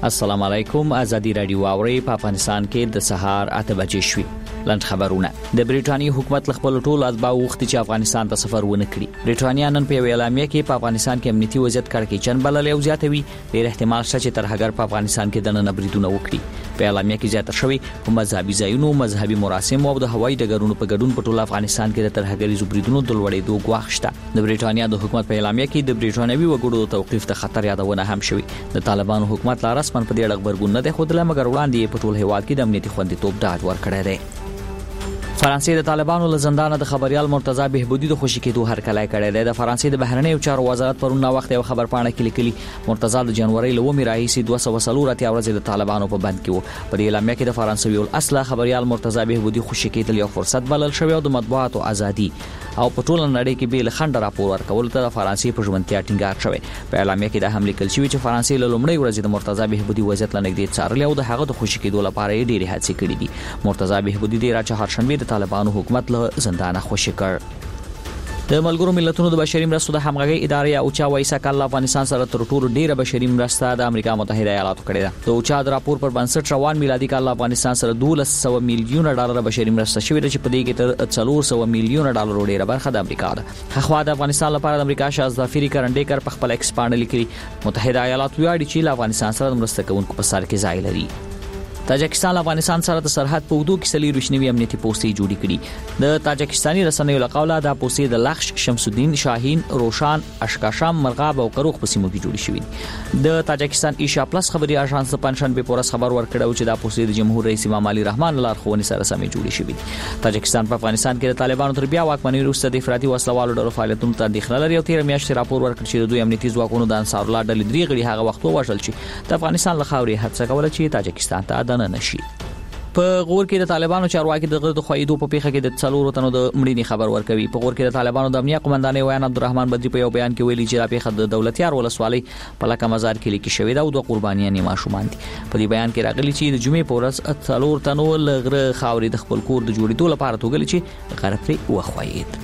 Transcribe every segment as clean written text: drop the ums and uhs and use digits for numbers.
السلام علیکم. ازادي رادیو اوري په افغانستان کې د سهار 8 بجې شوي. لاند خبرونه. د بریټانیا حکومت خپل ټول اتباع وختي چې افغانستان ته سفر ونه کړي. بریټانیا نن په اعلامیه کې په افغانستان کې امنیتي وضعیت کړکېچن بلل او زیاتوي. ډېر احتمال شته چې ترهګر په افغانستان کې د نن بریدونه وکړي. په اعلامیه کې زیاته شوی په مذهبي ځایونو، مذهبي مراسم او د هوایي ډګرونو په ګډون په ټول افغانستان کې د ترهګریزو بریدونو د لوړېدو ګواښ شته. د بریټانیا د حکومت په اعلامیه کې د بریټانوي وګړو د توقيف ته خطر یادونه هم شوی. د طالبانو حکومت لا رسمن په دې اړه خبرګون نه دی خوده، مګر وړاندې په ټول هیواد کې د امنیتي خوندیتوب ډاډ ورکړی دی. فرانسې د طالبانو له زندانه د خبريال مرتضی بهبودي د خوشی کېدو هرکلی کړی دی. د فرانسې د بهرنیو چارو وزارت پرون وخت یو خبر پاڼه کې لیکلي مرتضی د جنوري له 1 راهیسې 240 ورځې د طالبانو په بند کې وو. په دې اعلامیه کې د فرانسوي الاصله خبريال مرتضی بهبودي خوشی کېدل یو فرصت بلل شوی او د مطبوعاتو ازادي او په ټول نړۍ کې به له خنډ راپور ورکول ته د فرانسې په ژوندتیا ټینګار شوی. په اعلامیه کې د هم لیکل شوی چې فرانسې له لومړۍ ورځې د مرتضی بهبودي وضعیت لنګدې څارل او د هغه د خوشی کېدو لپاره یې ډېری هڅې کړې دي. مرتضی بهبودي د چهارشنبه د طالبانو حکومت له زندانه خوشی کړ. د ملګرو ملتونو د بشري مرستو د همغږي ادارې او چا وایسا کله افغانستان سره تر ټولو ډیره بشري مرسته د امریکا متحده ایالاتو کړې ده. د اوچا د راپور پر بنسټ روان میلادي کال افغانستان سره 1200 میلیون ډالر بشري مرسته شوې ده چې په دې کې تر 400 میلیون ډالر ډیره برخه د امریکا ده. خو د افغانستان لپاره د امریکا شاه ظفیر کرنډیکر په خپل ایکس باندې لیکلي متحده ایالات ویاړي چې افغانستان سره د مرسته کوونکو په سر کې ځای لري. تاجکستان افغانستان سره د سرحد په حدود کې سلی روشنوي امنیتي پوسټې جوړې کړي. د تاجکستاني رسنیو له قوله دا پوسټې د لخش، شمس الدین، شاهین، روشان، اشکاشام، مرغاب او قروق په سیمو کې جوړې شوې. د تاجکستان ایشا پلس خبري اژانس د پنځشنبه پورس خبر ورکړو چې دا پوسټې د جمهور رئیس امام علي رحمان لارښوونې سره سمې جوړې شوې. تاجکستان په افغانستان کې د طالبانو تر بیا واکمنۍ وروسته د افراطي وسلوالو ډلو فعالیتونو ته اندېښنه لري او 13 میاشتې راپور ورکړ چې د دوی امنیتي ځواکونو د انصار الله ډلې درې غړي هغه وخت ووژل چې د افغانستان له خاورې هڅه کوله چې تاجکستان ته دننه نشي. په غور کې د طالبانو چارواکي د غرد خوایدو په پیښه کې د 4 تنو د مړینې خبر ورکوي. په غور کې د طالبانو د امنیه قومندان ویان عبدالرحمن بدری په یو بیان کې ویلي چې دا پیښه د دولتيار ولسوالۍ په لکه مزار کې لیکل شوې ده او د قربانیان ماشومان دي. په دې بیان کې راغلي چې د جمعې په ورځ 4 تنو لغره خاورې د خپل کور د جوړېدو لپاره توګل چې غرفې وخوایید.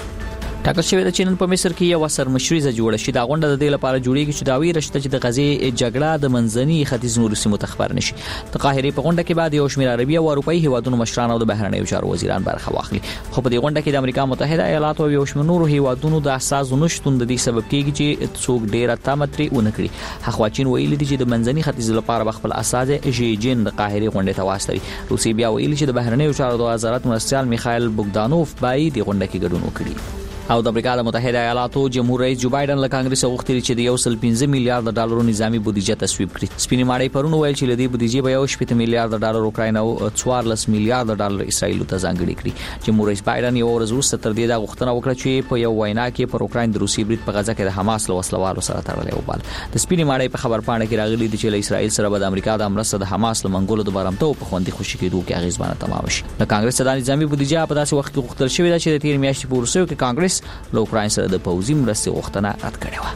ټاکل شوی د چینن په مصر کې یو سرمشریزه جوړه شي. دا غونډه د دې لپاره جوړیږي چې دا وی رشته چې د غزې جګړه د منځني ختیځ نورو سیمو ته خبر نشي. د قاهره په غونډه کې بعد یو شمېر عربي او اروپאי هیوادونو مشران او د بهرنیو چارو وزیران برخه واخلي. خو په دې غونډه کې د امریکا متحده ایالاتو او یو شمېر نورو هیوادونو د اساسو نشټون د دې سبب کېږي چې څوک ډیره تامتري ونکړي. هغوچین ویلي دي چې د منځني ختیځ لپاره خپل اساس جی جن د قاهره غونډه ته واستوي. روسي بیا ویلي چې د بهرنیو چارو د وزارت مرستيال میخائیل بوګدانوف باید د غونډه کې ګډون وکړي. او د امریکا د متحده ایالاتو جمهور رئیس جو بایدن له کانګرس غوښتي چې د 1.5 میلیارډ ډالرو نظامی بودیجه تصویب کړي. سپینې ماړی پرونه ویل چې لدی بودیجه به 1.8 میلیارډ ډالر اوکراین او 14 میلیارډ ډالر اسرائیل ته ځانګړي کړي. جمهور رئیس بایدن یو ورځ وروسته تر دې دا غوښتنه وکړه چې په یو وینا کې پر اوکراین د روسي برید په غزه کې د حماس له وسلوالو سره تړلې وبال. د سپینې ماړی په خبر پاڼه کې راغلي چې له اسرائیل سره به د امریکا د مرسته د حماس له منګولو د بارمتو په خوندي خوشی کېدو کې اغیزمنه تمام شي. د کانګرس د نظامی بودیجه په داسې وخت کې غوښتل شوې ده چې د 13 میاشتې په وروستیو کې کانګرس له اوکراین د پوزي مرستې غوښتنه رد کړې و.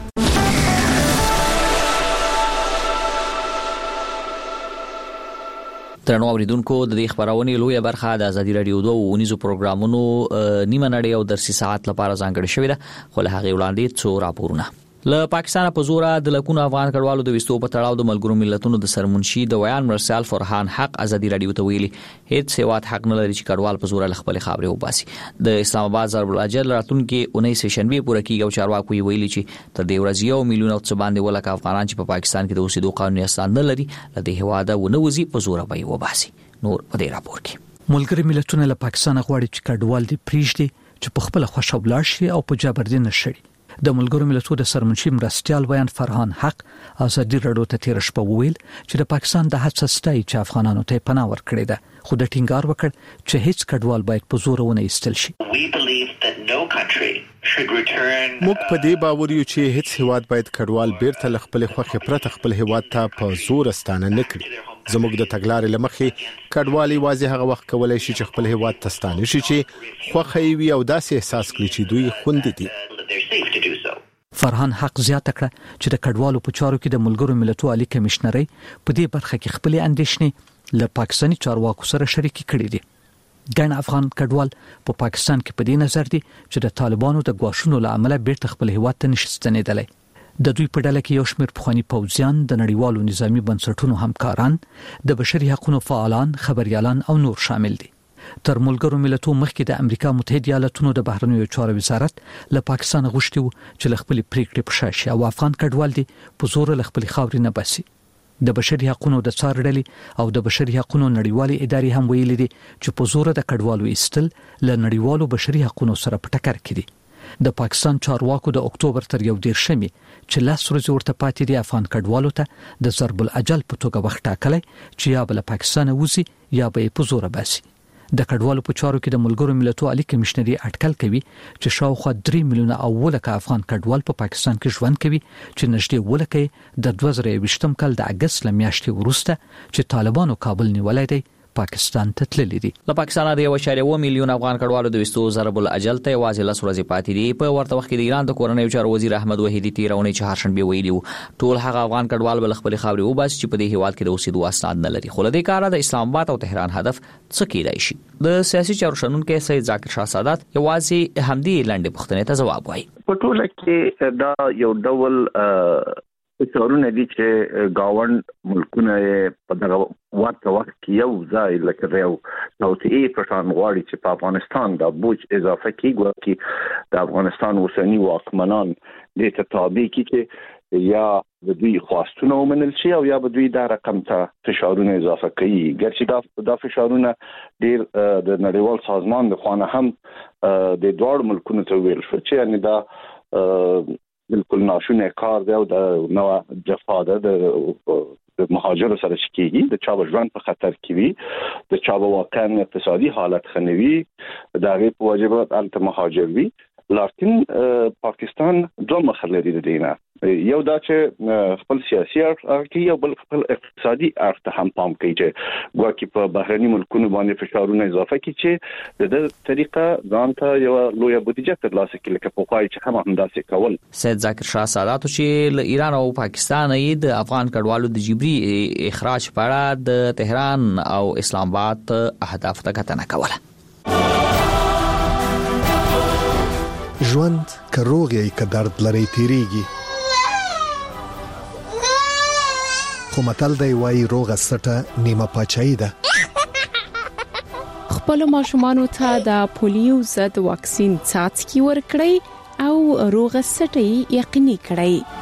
ترنو اوریدونکو د دې خبرونې لویه برخه د ازادي رادیو 2 ونیزو پروګرامونو نیمه نړۍ او درسي ساعت لپاره ځانګړې شوې ده. خو له هغه وړاندې څو راپورونه. له پاکستان په زور د لکونو افغان کډوالو د وستو په تړاو د ملګرو ملتونو د سرمنشي د ویان مرسال فرحان حق ازادي رادیو ته ویلي هیڅ هیواد حق نه لري چې کډوال په زور له خپل خاورې وباسي. د اسلام آباد ضرب الاجل راتلونکي 19 شنبه پورې کېږي او چارواکو ویلي چې تر دې ورځې 1 میلیون او څه باندې ولکه افغانان چې په پاکستان کې د اوسېدو قانوني اساس نه لري له دې هواده ونوزي په زور به وباسي. نور په دې راپور کې ملګري ملتونه له پاکستان غواړي چې کډوال دې پریږدي چې په خپل خوښه ولاړ شي او په جبردین نشړي. د ملګرو ملتونو د سرمنشي مرستيال ویان فرحان حق ازادي رادیو ته تیر شپه ویل چې د پاکستان د هڅه ستای چې افغانانو ته پناه ورکړي ده. خو د ټینګار وکړ چې هیڅ کډوال باید په زور ونه ایستل شي. موږ په دې باور یو چې هیڅ هیواد باید کډوال بیرته خپل خوښه پرته خپل هیواد ته په زور ستانه نه کړي. زموږ د تګلارې لمخې کډوالي واضح هغه وخت کولای شي چې خپل هیواد ته ستانه شي چې خوښه وي او داسې احساس کړي چې دوی خوندي دي. فرحان حق زیاته کړه چې د کډوالو په چارو کې د ملګرو ملتونو عالی کمشنري په دې برخه کې خپل اندېښنې له پاکستاني چارواکو سره شریکي کړې دي. ګڼ افغان کډوال په پاکستان کې په دې نظر دي چې د طالبانو د ګواښونو له امله بیرته خپل هیواد ته نشي ستنېدلای. د دوی په ډله کې یو شمېر پخوانی پوځیان، د نړیوالو نظامی بنسټونو همکاران، د بشري حقوقو فعالان، خبريالان او نور شامل دي. تر ملګرو ملتونو مخکې د امریکا متحده ایالاتونو د بهرنیو چارو وزارت له پاکستان غوښتي وو چې له خپل پریکړې په شاشه او افغان کډوال دي په زور له خپل خاورې نه باسي. د بشري حقوقو د څار ډلې او د بشري حقوقو نړیوالې ادارې هم ویلي دي چې په زور د کډوالو ایستل له نړیوالو بشري حقوقو سره په ټکر کې دي. د پاکستان چارواکو د اکتوبر تر 11 چې 10 ورځې ورته پاتې دي افغان کډوالو ته د ضرب الاجل په توګه وخت ټاکلی چې یا بل پاکستان وځي یا به په زور باسي. د کډوالو په چارو کې د ملګرو ملتونو عالی کمشنري اټکل کوي چې شاوخوا 3 میلیونه او ولکه افغان کډوال په پاکستان کې ژوند کوي چې نږدې ولکه د 2020 کال د اگست لمیاشتې وروسته چې طالبانو کابل نیولای دی پاکستان ته تللی دي. له پاکستان د 1.1 میلیون افغان کډوالو د وستو ضرب الاجل ته یوازې 10 ورځې پاتې دي. په ورته وخت کې د ایران د کورنیو چارو وزیر احمد وحیدی تیرونه چې هرشنبه ویلي ټول هغه افغان کډوال بل خپل خاوري وباس چې په دې هیواد کې د اوسېدو اسناد نه لري. خو له دې کاره د اسلام آباد او تهران هدف څه کېدای شي؟ د سیاسي چارو شنونکو سید ذاکر شاه سادات یوازې همدې لاندې پوښتنې ته ځواب وایي. په ټوله کې دا یو ډول څورونه دي چې گاوند ملکونه په دغه وخت کې یو ځای لکه یو توطئه پرشان غواړي چې په افغانستان د بوج اضافه کیږي چې د افغانستان اوسنی واکمنان د تطابق کې یا د دوی خواستونه ومنل شي او یا به دوی دا رقم ته فشارونه اضافه کوي. ګرچې دا فشارونه ډیر د نړیوال سازمان د خوانه هم د دوړ ملکونو ته ویل شو چې یعنی دا بالکل ناشونه کار دی او د نو جفا ده د مهاجر سره شکیږي د چا ژوند په خطر کې وي د چا واقعا اقتصادي حالت خنوي د هغه په واجبات الته مهاجر وي. لکن پاکستان دوه مخ لري د دینه یو دا چې خپل سیاسي اړخ یو بل خپل اقتصادي اړخ ته هم پام کوي چې ګواکې په بهرني ملکونو باندې فشارونه اضافه کوي چې د طریقه ځان ته یو لوی بودیجه ترلاسه کړي لکه په پای چې هم همداسې کول. سید ذاکر شاه سادات چې له ایران او پاکستان د افغان کډوالو د جبري اخراج په اړه د تهران او اسلام آباد اهداف ته کتنه کوله. ژوند کروغي که درد لري تیریږي خو متل دی وای روغه سټه نیمه پاچاهي ده. خپل ماشومانو ته د پولیو ضد واکسین څاڅکي ورکړئ او روغه سټه یقیني کړئ.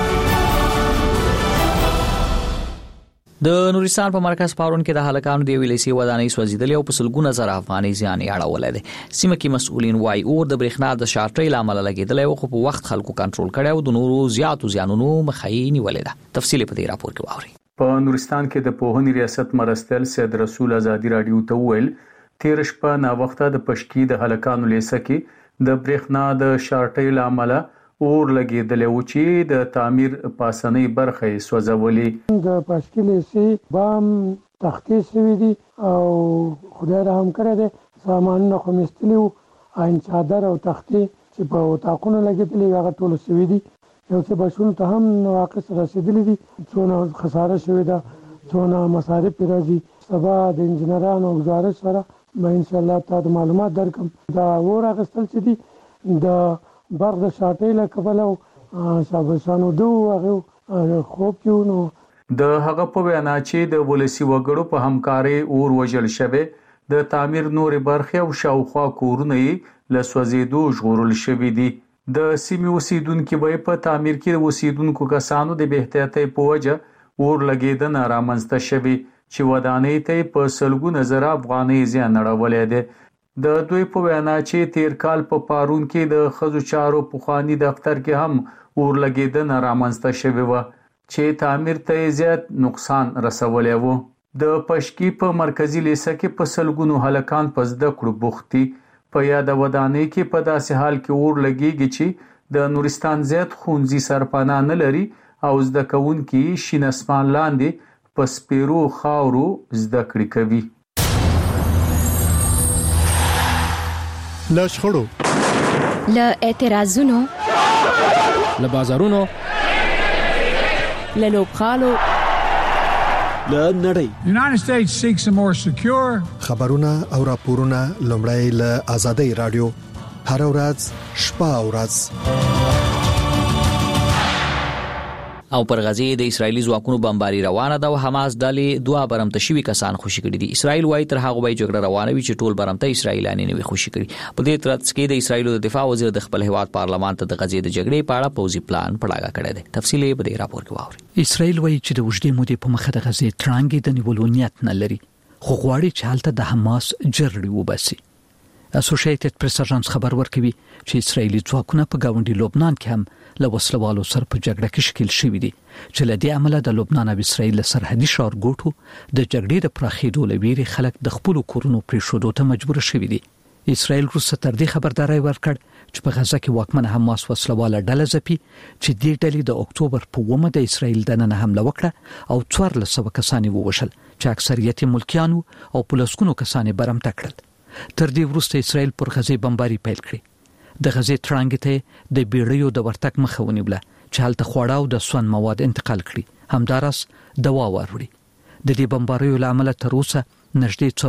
د نورستان په مرکز پارون کې د هلکانو د ویلېسي ودانۍ سوځیدلې او په سلګونه زره افغاني زیان یې اړولې ده. سیمه کې مسؤلین وایي اور د برېښنا د شارټۍ لامل لګیدل او خو په وخت خلکو کنټرول کړي او د نورو زیاتو زیانونو مخې نیولې ده. تفصیل په دې راپور کې واوري. په نورستان کې د پوهنې ریاست مرستل سید رسول ازادي رادیو ته ویل تیر شپه نا وخته د پشکی د هلکانو لیسه کې د برېښنا د شارټۍ لامل اور لګیدل او چې د تعمیر پاسنۍ برخه سوځولې. د پاشکلې سي بام تختې سوي دي او خدای رحم کړی دی سامانونه خو مستلیو عین چادر او تختې چې په وتاقونو لګیدلې هغه ټول سوي دي. یو څه بشون ته هم نواقص رسیدلې دي څونه خساره شوې ده څونه مصارف راځي. سبا د انجنیرانو گزارش سره به ان شاء الله تاسو معلومات درکم. دا ور اغستل چې دي د برق د شاټۍ له کبله او شابسانو هغه خوب کېونو د هغه په وینا چې د ولسی وګړو په همکاري اور وژل شوه د تعمیر نورې برخې او شاوخوا کورونه له سوځېدو ژغورل شوي دي. د سیمې اوسیدونکو به په تعمیر کې اوسیدونکو کسانو د بهترۍ په وجه اور لګیدنه رامنځته شوي چې ودانۍ ته په سلګونه زره افغاني زیان اړولې ده. د دوی په وینا چې تیر کال په پارون کې د خزو چارو پخوانی دفتر کې هم اور لګیدنه رامنځته شوې و چې تعمیر ته زیات نقصان رسولې و. د پشکی په مرکزی لیسه کې په سلګونو هلکان په زده کړو بوختي په یاد ودانۍ کې په داسې حال کې اور لګیږي چې د نورستان زیات خونځي سرپناه نه لري او زده کوونکي شین اسمان لاندې په سپیرو خاورو زده کړې کوي. له شخړو له اعتراضونو له بازارونو له لوبغالو له نړۍ United States seeks a more secure خبرونه او راپورونه لومړی له آزادۍ رادیو هر ورځ شپه او ورځ او پر غزه د اسرایلی ځواکونو بمباری روانه ده او حماس ډلې دوه برمته شوي کسان خوشي کړي دي. اسرایل وايي تر هغه وای جګړه روانه وي چې ټول برمته اسرایلیان نه وي خوشي کړي. په دې ترڅ کې د اسرایل د دفاع وزیر د خپل هیواد پارلمان ته د غزه د جګړې په اړه پوزي پلان پړاګه کړی دی. تفصیل یې په دې راپور کې واوري. اسرایل وايي چې د وژدې مودې په مخه د غزه ترانګې د نیولو نیت نه لري، خو غواړي چې حالت د حماس جرړې وباسي. اسوسییټډ پریس اژانس خبر ورکوي چې اسرایلی ځواکونه په گاونډي لبنان کې هم له وسلوالو سره په جګړه کې شکیل شوي دي چې له دې عمله د لبنان او اسرایل سرحدي ښارګوټو د جګړې د پراخېدو لویري خلک د خپل کورونو پریښودو ته مجبور شوي دي. اسرایل روسه تر دې خبرداري ورکړ چې په غزه کې واکمن حماس وسلواله ډله ځپي چې دې ډلې د اکتوبر په 1 د اسرایل دننه حمله وکړه او 1400 کسان ووژل چې اکثریت ملکیانو او پولیسونو کسان برمته کړل. تر دې وروسته اسرایل پر غزه بمباری پیل کړی. د غزه ترانګ ته د بیړیو د ورتک مخه ونیوله چې هلته خواړه او د سون مواد انتقال کړي، همدارس دوا وروړي. د دې بمباریو لامل تر اوسه نږدې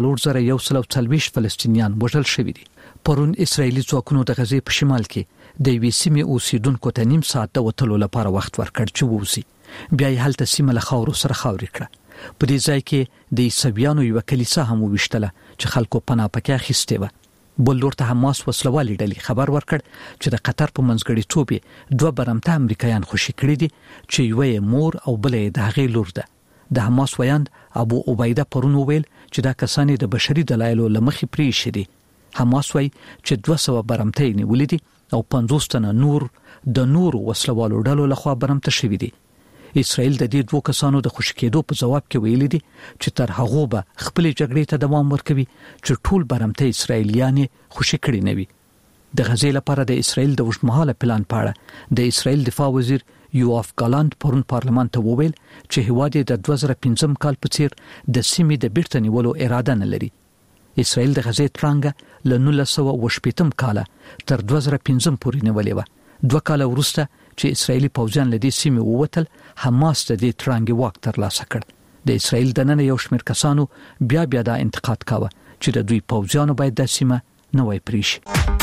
4140 فلسطینیان وژل شوي دي. پرون اسرایلی ځواکونو د غزه په شمال کې د وی سیمې اوسیدونکو ته نیم ساعت د وټلو لپاره وخت ورکړ چې ووسی. بیا یې هلته سیمه له خاورو سره خاورې کړه. په دې ځای کې د عیسویانو یو کلیسا هم وشتله چې خلکو پناه پکې اخیسته و. بل لور ته حماس وسلوالي ډلې خبر ورکړ چې د قطر په منځګړیتوب دوه برمته امریکایان خوشي کړي دي چې یو یې مور او بل یې د هغې لور ده. د حماس ویاند ابو عبیده پرون ویل چې دا کسان د بشري دلایلو لمخې پرې شدي. حماس وایي چې 200 برمته نیولې دي او 50 تنه نور د نور وسلوالو ډلو لخوا برمته شوي دي. اسرائیل د دې دوه کسانو د خوشی کېدو په جواب کې ویلي دي چې تر هغه به خپل جګړې ته دوام ورکوي چې ټول برمته اسرائیلیان خوشی کړي نه وي. د غزې لپاره د اسرائیل د وشمهاله پلان په اړه د اسرائیل دفاع وزیر یوآف ګالانت پرون پارلمان ته وویل چې هیواد د 2015 کال په څیر د سیمې د بیرته نیولو اراده نه لري. اسرائیل د غزې ترانګ له 1918 کال تر 2015 پورې نیولې و. 2 کال وروسته چې اسرایلی پوځیان له دې سیمې ووتل، حماس د دې ترانګ واک ترلاسه کړ. د اسرایل دننه یو شمېر کسانو بیا دا انتقاد کاوه چې د دوی پوځیانو باید د سیمه نه وای پریشي.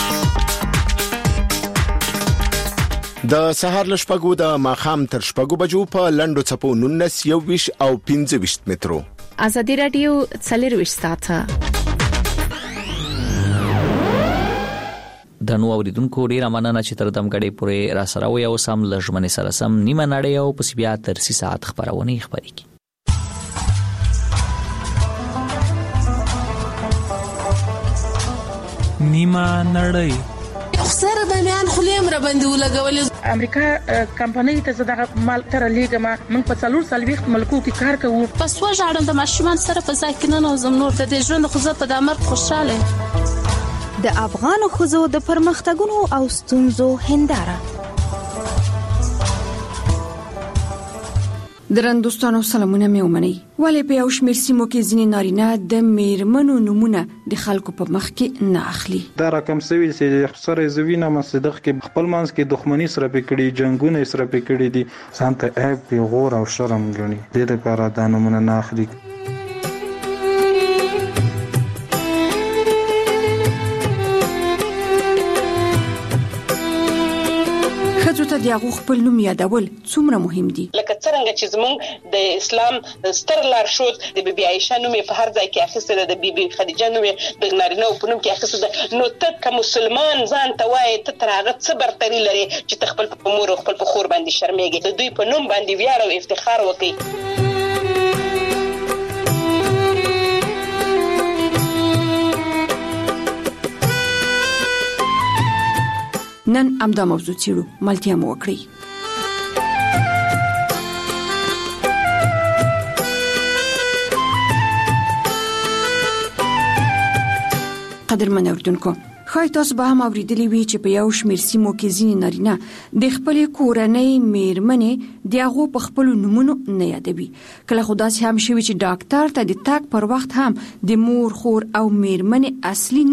د سهار له شپږو د ماښام تر شپږو بجو په لنډو څپو 19 21 او 25 مترو. ازادي رادیو 24 ساعته د نو اوریدونکو ډیره مننه چې تر دم غړې پورې را سره وي او سم لږمنې سره سم نیمه نړۍ او پس بیا تر 3 ساعت خبرونه خبرې کی. نیمه نړۍ خسر د میان خلیم را باندې ولګول. امریکا کمپنۍ ته زړه مال تر لیګما موږ په 440 ملکو کې کار کوو. پس وژاړم د ماشومان سره په ځای کې نه نوزم نور د دې ژوند خو زه په دامر خوشاله. د افغانو ښځو د پرمختګونو او ستونزو هنداره. درندوستانو سلامونه مې ومنئ. ولې په یو شمېر سیمو کې ځینې نارینه د میرمنو نومونه د خلکو په مخ کې نه اخلي؟ دا رقم سوي چې سره زوینه مصدق کې خپل منځ کې دښمنی سره پکړي، جنگونه سره پکړي دي، ځانته عیب په غور او شرم ګڼي. دې لپاره دا نومونه نه اخلي. ته د هغه خپل نوم یادول څومره مهم دي؟ لکه څنګه چې زموږ د اسلام ستر لارښود د بیبي عائشه نوم په هر ځای کې اخیسته ده، د بیبي خدیجه نوم د نارینه په نوم کې اخیسته ده. نو ته کوم مسلمان ځان ته وایي ته تر هغه څه برتري لري چې ته خپل په مور او خپل په خور باندې شرمېږي، د دوی په نوم باندې ویاړ او افتخار وکړي. نن امدا موضوع چیرو ملتیا مو وکړي. قدرمن اوردونکو، خای تاسو به هم اوریدلی وی چې په یو شمېر سیمو کې ځینې نارینه د خپل کورنۍ میرمنې د هغو په خپل نومونو نه یادوي. کله خو داسې هم شوي چې ډاکټر ته د تګ پر وخت هم د مور، خور او میرمنې اصلي نوم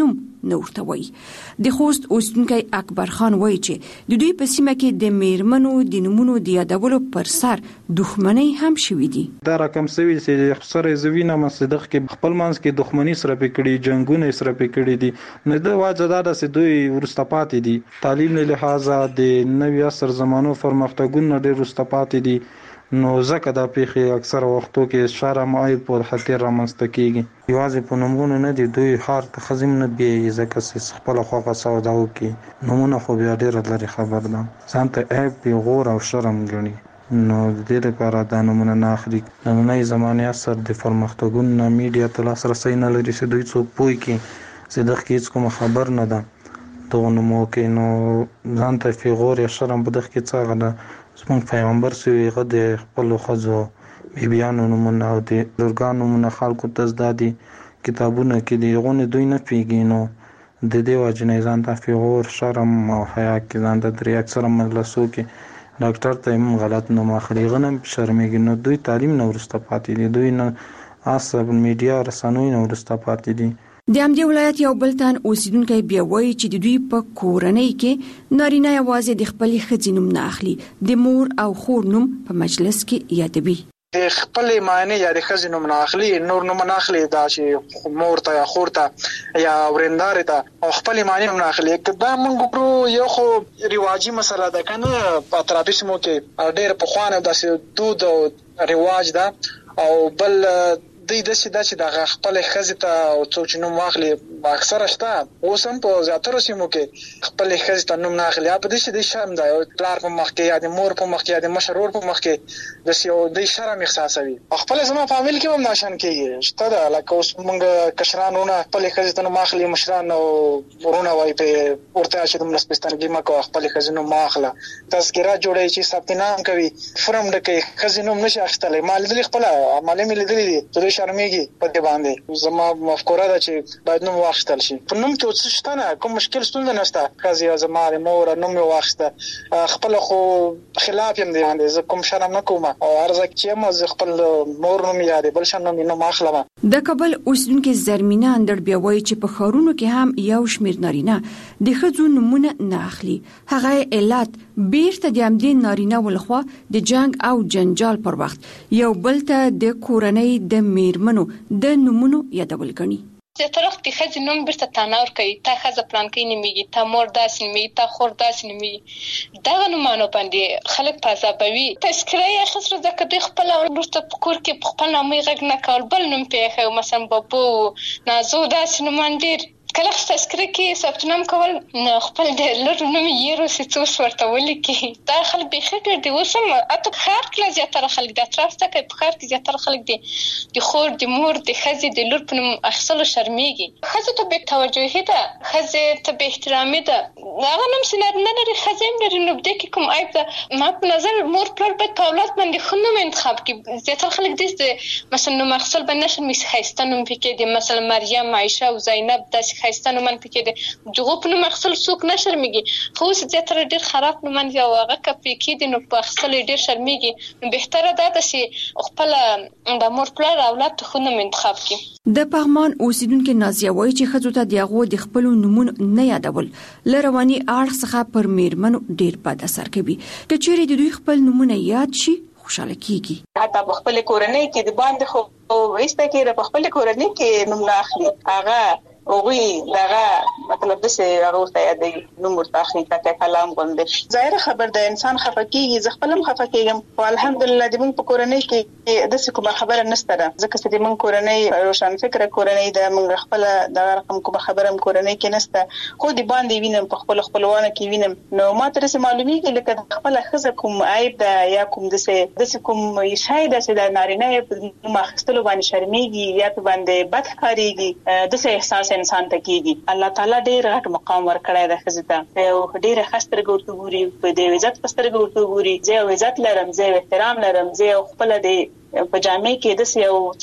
نورته وایي. د خوست اوسیدونکی اکبر خان وایي چې د دوی په سیمه کې د میرمنو د نومونو د یادولو پر سر دښمنۍ هم شوي دي. دا رقم سوي چې سره زوینه مصدق کې خپل منځ کې دښمنۍ سره پکړي، جنگونه سره پکړي دي. نو د واجه دا چې دوی ورسته پاتې دي، تعلیم له لحاظه د نوي عصر زمانو پرمختګونه ډېر ورسته پاتې دي. نو ځکه دا پیښې اکثر وختو کې شرم عیب په خاطر رامنځته کیږي. یوازې په نومونو نه دي، دوی هر خزم نه بي ځکه چې خپل خوغه سودا وکي نومونه خو بیا ډېر لري خبر ده ځان ته عیب پی غور او شرم ګڼي. نو د دې لپاره دا نومونه نه اخلي. نننۍ زمانه اثر د پرمختګونو میډیا ته لاسرسي نه لري چې دوی څوک پوي کی چې دغه هیڅ کوم خبر نه ده. دغه نومو کې نو ځان ته فیغور یا شرم په دغه کې څه غده. زموږ پیغمبر سوی غد خپل خزو بیبیانو نومونه او د لورګانو نومونه خلکو ته زده دي کتابونه کې دي غونه دوی نه پیږي. نو د دې وجنې ځان ته فیغور شرم او حیا کې ځان ته درې اکثر مجلسو کې ډاکټر ته هم غلط نوم اخلي، غنم شرمېږي. نو دوی تعلیم نه ورسته پاتې دي، دوی نه عصب میډیا رسنوي نه ورسته پاتې دي. د همدې ولایت یو بل تن اوسیدونکی بیا وایي چې د دوی په کورنۍ کې نارینه یوازې د خپلې ښځې نوم نه اخلي، د مور او خور نوم په مجلس کې یادوي. د خپلې معنی یا د ښځې نوم نه اخلي، نور نوم نه اخلي، دا چې مور ته یا خور ته یا ورندارې ته او خپلې معنی نوم نه اخلي. دا موږ ګورو یو خو رواجي مسله ده کنه، په اطرافي سیمو کې ډېر پخوانه داسې دود او رواج ده. او بل دوی داسې دا چې د خپلې ښځې ته او څوک چې نوم واخلي اکثره شته، اوس هم په زیاترو سیمو کې خپلې ښځې ته نوم نه اخلي. په دې چې د شرم ده، پلار په مخ کې یا د مور په مخ کې یا د مشر ورور په مخ کې داسې یو د شرم احساسوي. خپله زما فامیل کې هم ناشن کېږي شته ده، لکه اوس موږ کشران ورونه خپلې ښځې ته نوم اخلي، مشران او ورونه وایي پرې ورته چې دومره سپېڅلګي مه کوه، خپلې ښځې نوم مه اخله. تذکره جوړوي چې ثبت نام کوي، فرم ډکوي، ښځې نوم نشي اخیستلی. ما لیدلي خپله عملې مې لیدلي دي چې دوی شرمېږي په دې باندې. زما مفکوره ده چې باید نوم واخیستل شي. په نوم کې څه شته نه، کوم مشکل ستونزه نشته. ښځې زما د مور نوم یې واخیسته، خپله خو خلاف یم دې باندې، زه کوم شرم نه کوم او هر ځای چې یم زه خپل مور نوم یا د بل چا نوم نه اخلم. د کابل اوسیدونکي زرمینه اندړ بیا وایي چې په ښارونو کې هم یو شمېر نارینه د ښځو نومونه نه اخلي. هغه علت بیرته د همدې نارینه ولخوا د جنگ او جنجال پر وخت یو بل ته د کورنۍ د میرمنو د نومونو یادول ګڼي. زیاتره وخت د ښځې نوم بیرته تناور کوي، تا ښځه پلانکۍ نومیږي، تا مور داسې نومیږي، تا خور داسې نومیږي. دغه نومانو باندې خلک په عذابوي. تذکره یې اخیستله ځکه دوی خپله وروسته په کور کې په خپل نامه غږ نه کول، بل نوم پرې ایښی، مثلا بابو، نازو، داسې نومان ډېر. کله چې تذکره کې ثبت نام کول نو خپل د لور نوم یې روسي څه اوس ورته ولیکي. دا خلک بیخي ډېر دي. اوس هم حتی په ښار کې زیاتره خلک د اطراف زده کوي، په ښار کې زیاتره خلک د خور، د مور، د ښځې د لور په نوم اخیستلو شرمېږي. ښځې ته بې توجهي ده، ښځې ته بې احترامي ده. هغه نوم چې نارینه لري ښځې هم لري، نو دې کې کوم عیب ده؟ ما په نظر مور پلار باید په اولاد باندې ښه نوم انتخاب کړي. زیاتره خلک دې مثلا نوم اخیستل باندې نه شرمېږي، ښایسته نوم پکې دی، مثلا مریم، عایشه او زینب، داسې ښایسته نومان پکې دی. دغو په نوم اخیستل څوک نه شرمېږي. خو اوس زیاتره ډېر خراب نومان دي او هغه که پرې کېږدي نو په اخیستلو یې ډېر شرمېږي. نو بهتره دا ده چې خپله د مور پلار اولاد ته ښه نوم انتخاب کړي. د پغمان اوسیدونکي نازیه وایي چې ښځو ته د هغو د خپلو نومونو نه یادول له رواني اړخ څخه پر میرمنو ډېر بد اثر کوي. که چیرې د دوی خپل نومونه یاد شي خوشاله کیږي. حتی په خپل کورنۍ کې د باندې خو وایسته کې په خپل کورنۍ کې نوم نه اخلي. هغه اوغي دغه مطلب د څه راوته یادي نوم ورته اخلي ته کلام غونډه. ظاهر خبر د انسان خفقېږي، زه خپلم خفقېږم او الحمدلله د موږ په کورنۍ کې د څه کومه خبره نشته ده، ځکه چې د موږ کورنۍ روشن فکر کورنۍ د موږ خپل د رقم کومه خبره هم کورنۍ کې نشته. خو د باندې وینم په خپل خپلوانو کې وینم، نو ما تر څه معلومیږي لکه خپل ښځه کوم عیب ده یا کوم د څه کوم شاید چې د نارینه په نوم اخیستلو باندې شرمېږي یا په باندې بد ښکارېږي، د څه احساس انسان ته کېږي. الله تعالی ډېر غټ مقام ورکړی دی ښځې ته، یو ډېره ښه سترګه ورته ګوري، په د عزت په سترګه ورته ګوري. زه یو عزت لرم، زه یو احترام لرم، زه یو خپله د په جامع کې داسې یو څوک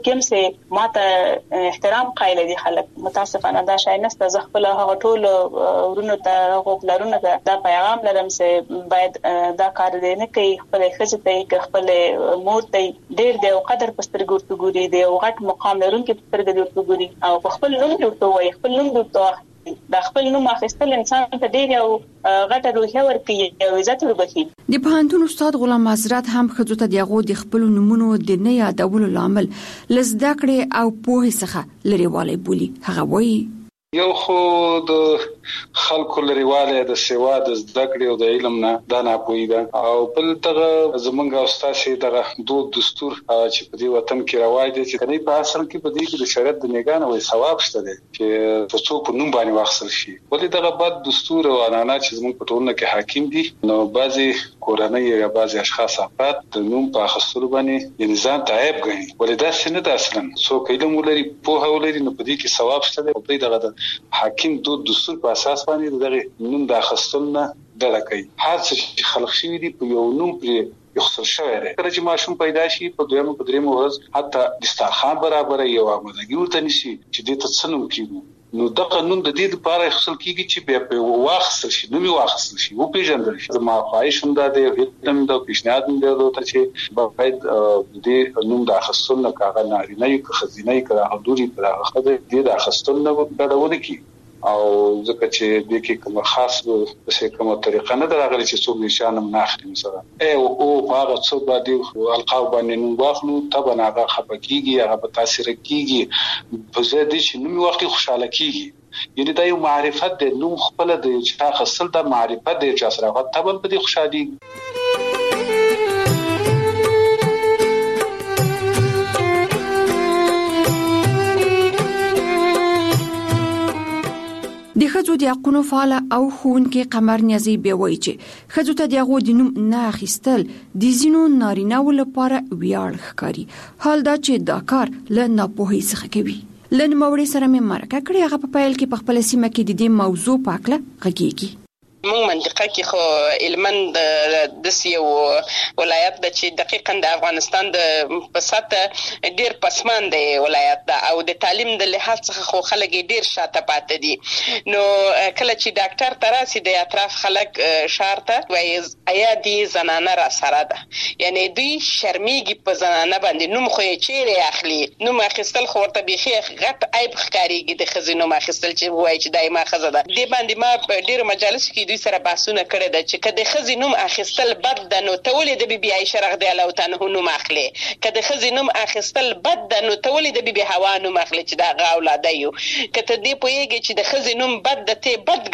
کوم سه ماته احترام قایل دي خلک متاسفانه دا شای نسته زه خپل هغه ټول ورونو ته غوښلرونه دا پیغام لرم چې باید دا کار دې نه کوي خپل خزه ته خپل مور ته ډېر دی او قدر پستر ګورتګوري دی او غټ مقام لرونکي پستر ګورتګوري او خپل نوم ورته وایي خپل نوم ورته دا خپل نوم اخیستل انسان ته ډېر یو غټه روحیه ورکوي او عزت وربخي. د پوهنتون استاد غلام حضرت هم ښځو ته دغه د خپل نومونو د نه یادولو لامل لزده کړې او پوهې څخه لريوالی بولي. هغه وایي یو خو د خلکو لريواله د سیوا د زده کړې او د علم نه دا نه پوهیدا او بل دغه زمونږ استاد دغه دوه دستور چې په دې وطن کې رواج دي چې کني په اصل کې په دې کې د شریعت د نگاه وي ثواب شته دي چې تاسو په نوم باندې واخصل شي ولې دغه بد دستور او عنعنات چې زمونږ په ټولنه کې حاکم دي نو بعضي کورنۍ یا بعضي اشخاص افراد د نوم په اخستلو باندې نظام تعیب غني ولې دا څنګه ده اصلا څوک علم ولري په هولري نو په دې کې ثواب شته دي په دغه حاکم دوه دستور په اساس باندې دغه نوم د اخستلنه ډډه کوي هر څه خلق شوی دی په یو نوم پر یخصل شوی دی کله چې ماشوم پیدا شي په دویمه په دریمه ورځ حتی دسترخوان برابر یو آمادګي ورته نشي چې دې ته څنګه کیږي نو د قانون د دې لپاره یخصل کیږي چې بیا په واخصل شي نو می واخصل شي او پیژندل شي ما خواهشم ده د هیڅ د پیشنهاد نه ده چې باید دې نوم د اخستل نه کاغه نارینه یو خزینه کړه حضوري پر هغه دې د اخستل نه ډډول کی او ځکه چې د کې کوم خاص څه کومه طریقه نه درغلي چې څوک نشانه مناخري مثلا او هغه څو باندې القاب باندې نو واخلو طبعا هغه خپکیږي هغه په تاثیر کیږي په زیات چې نو وخت خوشاله کیږي یعنی دا یو معرفت د نو خپل د چې خاصل د معرفت د چې سره طبعا په دې خوشالي د ښځو د حقوقو فعال او ښوونکې قمر نیازي به وایي چې ښځو ته دغه د نوم نه اخیستل د زینو نارینه‌و لپاره ویاړ ښکاري حال دا چې دا کار له ناپوهۍ څخه کوي. لن موري سره مې مرکه کړې هغه په پیل کې په خپل سیمه کې د دې موضوع په اړه غږیږي. مونږ منطقه کې خو علمند د سیو ولایت د چې دقیقاً د افغانستان د پساته ډیر پسمان دی ولایت دا او د تعلیم د لحاظ څخه خو خلک ډیر شاته پاتې دي نو کله چې ډاکټر تراسي د اطراف خلک شارته وایي ایا دي زنانه را سره ده یعنی دوی شرمېږي په زنانه باندې نوم خو یې چیرې اخلي نوم اخیستل خو ورته بيخي غټ عیب ښکاریږي د خزینو اخیستل چې وایي چې دایمه خزه ده دې باندې ما په ډیر مجالس کې سره باسونه کړی د چې کده خزینوم اخیستل بد د نو تولید د بی عائشه رضی الله تعالی نوم اخلي کده خزینوم اخیستل بد د نو تولید د بی حوا نوم اخلي چې دا اولاد یو کته دی پویږي چې د خزینوم بد د ته بد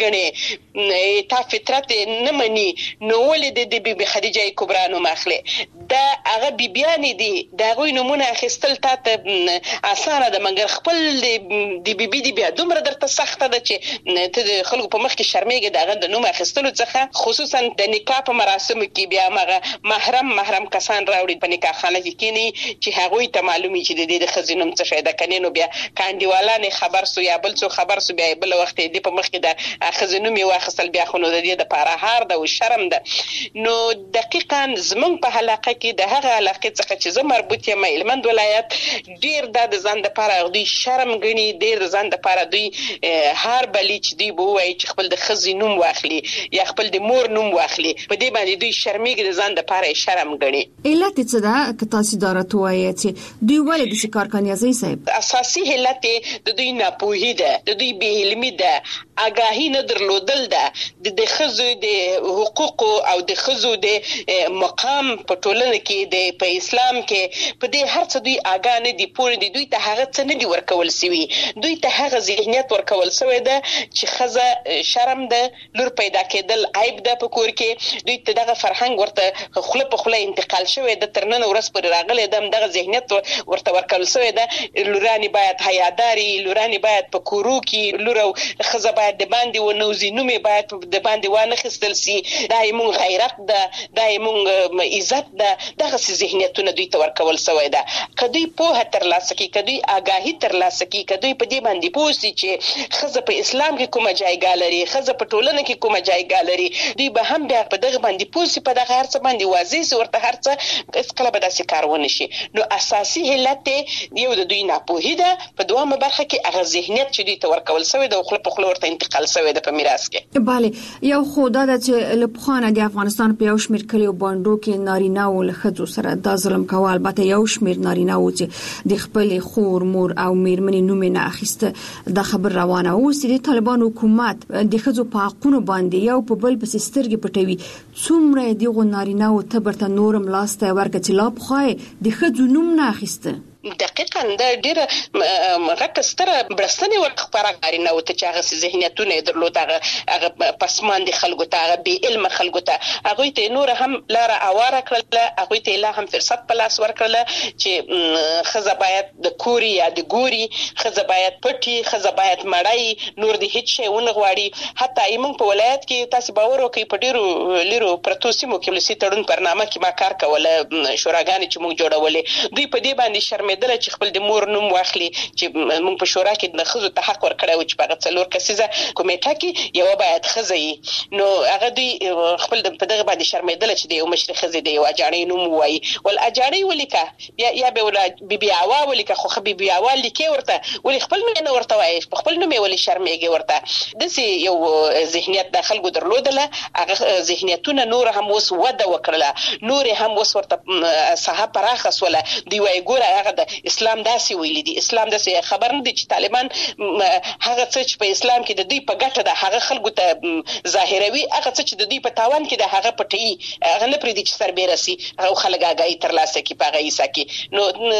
غني تا فطرت نه مني نو ولید د بی خدیجه کبرا نوم اخلي دا هغه بیبيان دي دا غوی نمونه اخیستل ته اسانه ده مګر خپل د بیبي دی بیا دومره درته سخته ده چې ته خلکو په مخ کې شرمېږي دا غند نوم اخیستلو څخه خصوصا د نکاح په مراسمو کې بیا مغه محرم کسان راوړي په نکاح خانه کې کینی چې هغه ته معلومي چې د دې د خزینوم څه شاید کنينو بیا کاندیوالانه خبر سو یا بل څه خبر سو بیا بل وخت دې په مخ کې د خزینوم یو اخیستل بیا خو نو د دې د پاره هار ده او شرم ده نو دقیقاً زمونږ په علاقه کې د هغه علاقه څخه چې زه مربوط یم علمند ولایت ډیر د ځان د پاره دوی شرم غني ډیر د ځان د پاره دوی هر بلی چې دی بو وای چې خپل د خزینوم واخلي یا خپل د مور نوم واخلي په دې باندې دوی شرمېږي د ځان د پاره شرم غني علت څه ده که تاسو دارت وایي چې دوی ولې د شکار کنيازي صاحب اساسي علت د دوی ناپوهي ده د دوی بې علمي ده آگاهی نه درلودل ده د خزو د حقوق او د خزو د مقام په ټولنه کې د په اسلام کې په دې هر څه دوی آگاه نه دي پوره دي دوی ته هغه څه نه دي ورکول سوي دوی ته هغه ذهنیت ورکول سوی ده چې خزه شرم ده لور پیدا کېدل عیب ده په کور کې دوی ته دغه فرهنګ ورته خله په خله انتقال شوی د ترنن ورس پر راغله دغه ذهنیت ورته ورکول شوی ده لورانی باید حیاداری لورانی باید په کورو کې لور او خزه باید د باندې و نوزي نومي باید د باندې و نه خستل سي دایمون غیرت ده دایمون عزت ده دغه ذهنیتونه دوی ته ورکول شوی ده کدی په تر لاسه کې کدی آگاهی تر لاسه کې کدی په دې باندې پوښتنه چې خزه په اسلام کې کومه جایګه لري خزه په ټولنه کې کومه جایګه لري دوی به هم بیا په دغه باندې پوسی په دغه هرڅ باندې واضح ورته هرڅ اس کله به داسې کارونه شي. نو اساسي علت یو د دوی ناپوهي ده، په دوامه برخه کې هغه ذهنیت چې دوی ته ورکول شوی د خپل په خپل ورته انتقال شوی د په میراث کې. bale یو خدا د چې لپخانه د افغانستان په یو شمیر کلیو باندې کې نارینه او لخذو سره د ظلم کول، البته یو شمیر نارینه او چې د خپل خور مور او میرمنې نوم نه اخیسته د خبر روانه او د طالبان حکومت د خزو په حقونو باندې یو په بل پسې سترګې پټوي. څومره دغه نارینه او تبرته نورم لاسته ورکړي لا بخای د خزو نوم نه اخیسته. دقیقاً دا ډیره غکستره برستنی ورخبره غاری نه وته چې هغه ذهنیتونه درلود، هغه پسمان دي خلکو ته، هغه بی علم خلکو ته، هغه ته نور هم لاره اواره کړل، هغه ته لا هم فرصت پلاس ورکړل چې خزه باید د کوري یا د ګوري، خزه باید پټي، خزه باید مړای، نور دي هیڅ شی ونه غواړي. حتی ایمن په ولایت کې تاسو باور وکړئ په ډیرو لیرو پرتو سیمو کې ولسی تړون برنامه کې ما کار کوله، شوراګانې چې موږ جوړولې دوی په دې باندې شرمېدل چې خپل د مور نوم واخلي چې موږ په شورا کې د خزو ته حق ورکړی و چې په څلور کسیزه کمیټه کې یو باید خزه وي. نو هغه دوی خپل په دغه باندې شرمېدل چې د یو مشر خزه د یو اجاړې نوم وایي، ول اجاړې ولیکه یا به ولا بیبي عوا ولیکه، خو بیبي عوا لیکي ورته ولې خپل نوم نه ورته وایي، خپل نوم ولې شرمېږي ورته. دسي یو ذهنیت د خلکو درلودله، هغه ذهنیتونه نور هم اوس وده وکړله، نور هم اوس ورته صحه پراخه سوله. دی وایي ګوره هغه اسلام داسې ویلي دي، اسلام داسې خبر نه دي چې طالبان هغه څه چې په اسلام کې د دوی په ګټه ده هغه خلکو ته ظاهروي، هغه څه چې د دوی په تاوان کې ده هغه پټي، هغه نه پرې دي چې سربېره سي او خلک آګاهي ترلاسه کړي په هغه عیسا کې.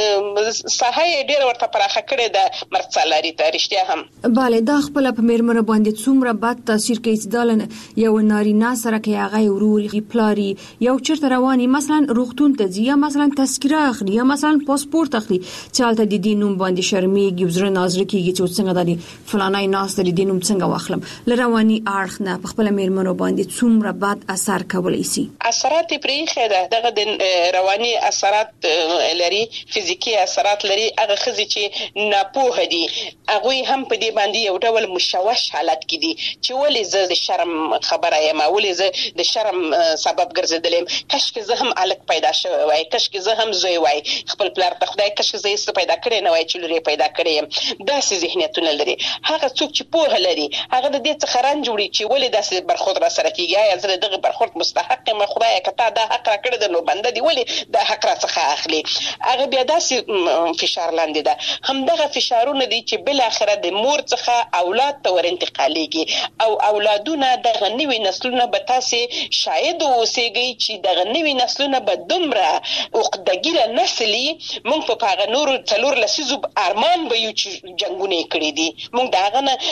نو ساحه ډېره ورته پراخه کړې ده مرڅالاري ته رښتیا هم. bale دا خپل په میرمنه باندې څومره بد تاثیر کوي چې دالنه یو نارینه سره کې هغه وروري پلاری یو چرته رواني مثلا روغتون ته ځي یا مثلا تذکره اخلي یا مثلا پاسپورت اخلي چالت د دې نوم باندې شرمېږي، وزره ناظر کېږي چې څنګه د فلانای ناس د دې نوم څنګه واخلم. لرواني اړخ نه په خپل میرمنو باندې څومره بد اثر کولی شي. اثرات پرېخه ده دغه د رواني اثرات لري، فزیکی اثرات لري. هغه خزي چې ناپوه دي هغه هم په دې باندې یو ډول مشوش حالت کې دي چې ولې زه د شرم خبره یم، ولې زه د شرم سبب ګرځیدلم، کاشکې زه هم الک پیدا شوی وای، کاشکې زه هم زوی وای، خپل پلار ته خدای کاشکې زه یې پیدا کړی نه وای چې لري پیدا کړی. داسې ذهنیتونه لري. هغه څوک چې پوهه لري هغه د دې څخه رنج وړي چې ولې داسې برخورد را سره کیږي، یا زه دغه برخورد مستحق یم، خدای کته دا حق را کړی د نو بنده دی ولې دا حق را څخه اخلي. هغه بیا داسې فشار لاندې ده. همدغه فشارونه دي چې بل اخره د مور څخه اولاد ته ور انتقالېږي او اولادونه د غنوي نسلونه به تاسې شاید اوسېږي چې د غنوي نسلونه به دومره عقدګیره نسلي مونږ په هغه نور څلور لسیزو ارمان به یو چې جنگونه کړی دي. مونږ دا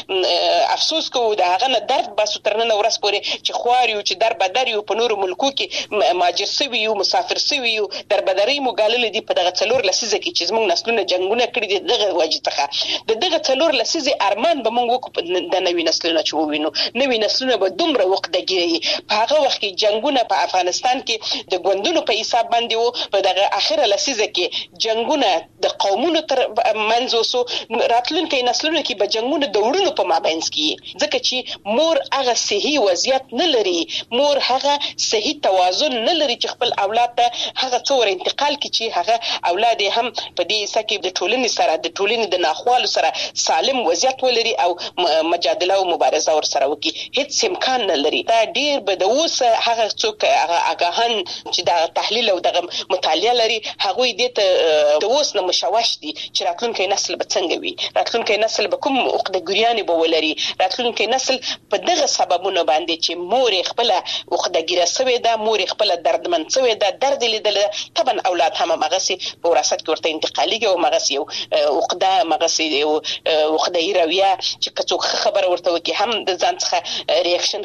غنه افسوس کوو، دا غنه درد باسو ترنه ورس پورې چې خواريو چې در بدریو په نور ملکو کې ماجر سوي یو مسافر سوي یو در بدري مګالل دي په دغه څلور لسیزه کې چې مونږ نسلونه جنگونه کړی دي. دغه وجه څخه دغه څلور لسیزه ارمان به مونږ وکړو د نوې نسلونه چې ووینو، نوې نسلونه به دومره وقدګي. په هغه وخت کې جنگونه په افغانستان کې د ګوندونو په حساب باندې وو، په دغه اخره لسیزه کې جنگونه د قومونو تر منځ وسو، راتلونکي نسلونو کې به جنگونه د وړونو په مابینځ کې، ځکه چې مور هغه صحي وضعیت نه لري، مور هغه صحي توازن نه لري چې خپل اولاد ته هغه څور انتقال کړي چې هغه اولاد هم په دې سکه د ټولنې سره د ټولنې د ناخوالو سره سالم وضعیت ولري او مجادله او مبارزه ور سره وکړي. هیڅ امکان نه لري. دا ډیر به د اوس هغه څوک هغه اگاهن چې د تحلیل او د مطالعه لري هغه دې ته د اوس نه مشوش دي چې راتلونکي نسل به څنګه وي، راتلونکي نسل به کوم عقدګریانې به ولري، راتلونکي نسل په دغه سببونو باندې چې مور خپل عقدګیره سوي ده، مور خپل دردمن سوي ده، درد لیدل طبعا اولاد هم مغسي په وراثت کې ورته انتقالي او مغسي او عقده مغسي او عقده رویه چې کڅوک خبر ورته وکي هم د ځان څخه ریاکشن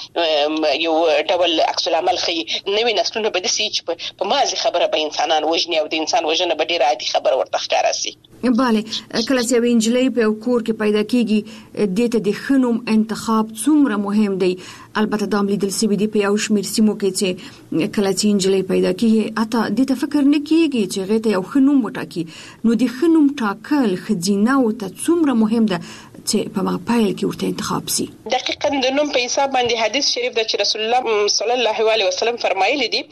خي یو ډول عکس العمل خي. نوې نسلونه به د سي چې په مازي خبره به انسانان وژني او د انسان وژنه به ډیره ډیره عادي خبره ورته ښکارا سي. bale کله چې وینجلې په کور کې پیدا کیږي د ته د خنوم انتخاب څومره مهم دی. البته د عملی دل سی بي دي په یو شمیر سیمو کې چې کله چې وینجلې پیدا کیږي اته د ته فکر نه کیږي چې غته یو خنوم وټاکي. نو د خنوم ټاکل خزینه او ته څومره مهم ده چې په ماپایل کې ورته انتخاب سي. دقیقاً د نوم په حساب باندې حدیث شریف د رسول الله صلی الله علیه وسلم فرمایلی دي